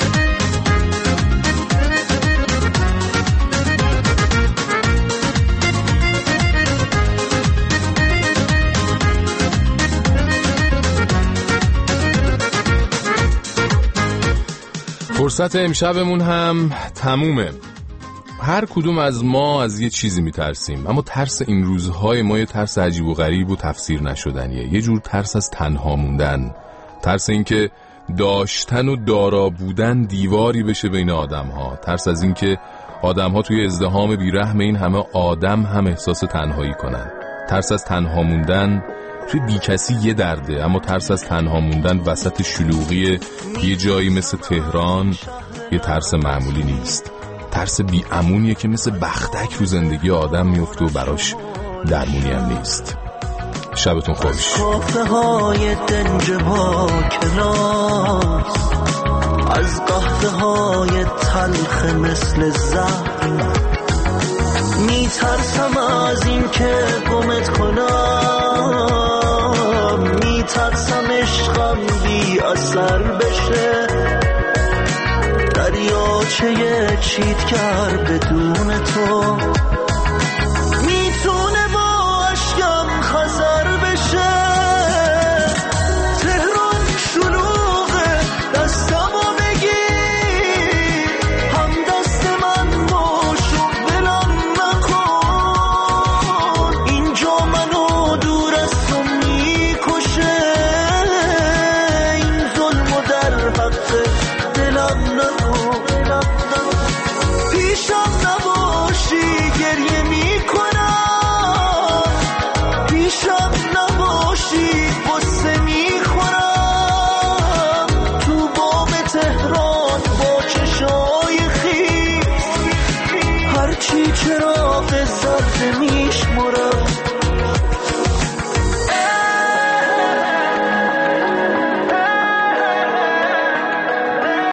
فرصت امشبمون هم تمومه. هر کدوم از ما از یه چیزی میترسیم، اما ترس این روزهای ما یه ترس عجیب و غریب و تفسیر نشدنیه. یه جور ترس از تنها موندن، ترس این که داشتن و دارا بودن دیواری بشه بین آدم ها، ترس از این که آدم ها توی ازدحام بیرحم این همه آدم هم احساس تنهایی کنن، ترس از تنها موندن توی بی کسی یه درده، اما ترس از تنها موندن وسط شلوغی یه جایی مثل تهران یه ترس معمولی نیست. ترس بی امونیه که مثل بختک رو زندگی آدم میفته و براش درمونی هم نیست. شبتون خوش. کافه های دنج با کلاس، از قهوه های تلخ مثل زهر، میترسم از این که گمت کنم، میترسم عشقم بی اثر بشه، دریاچه چیت کرد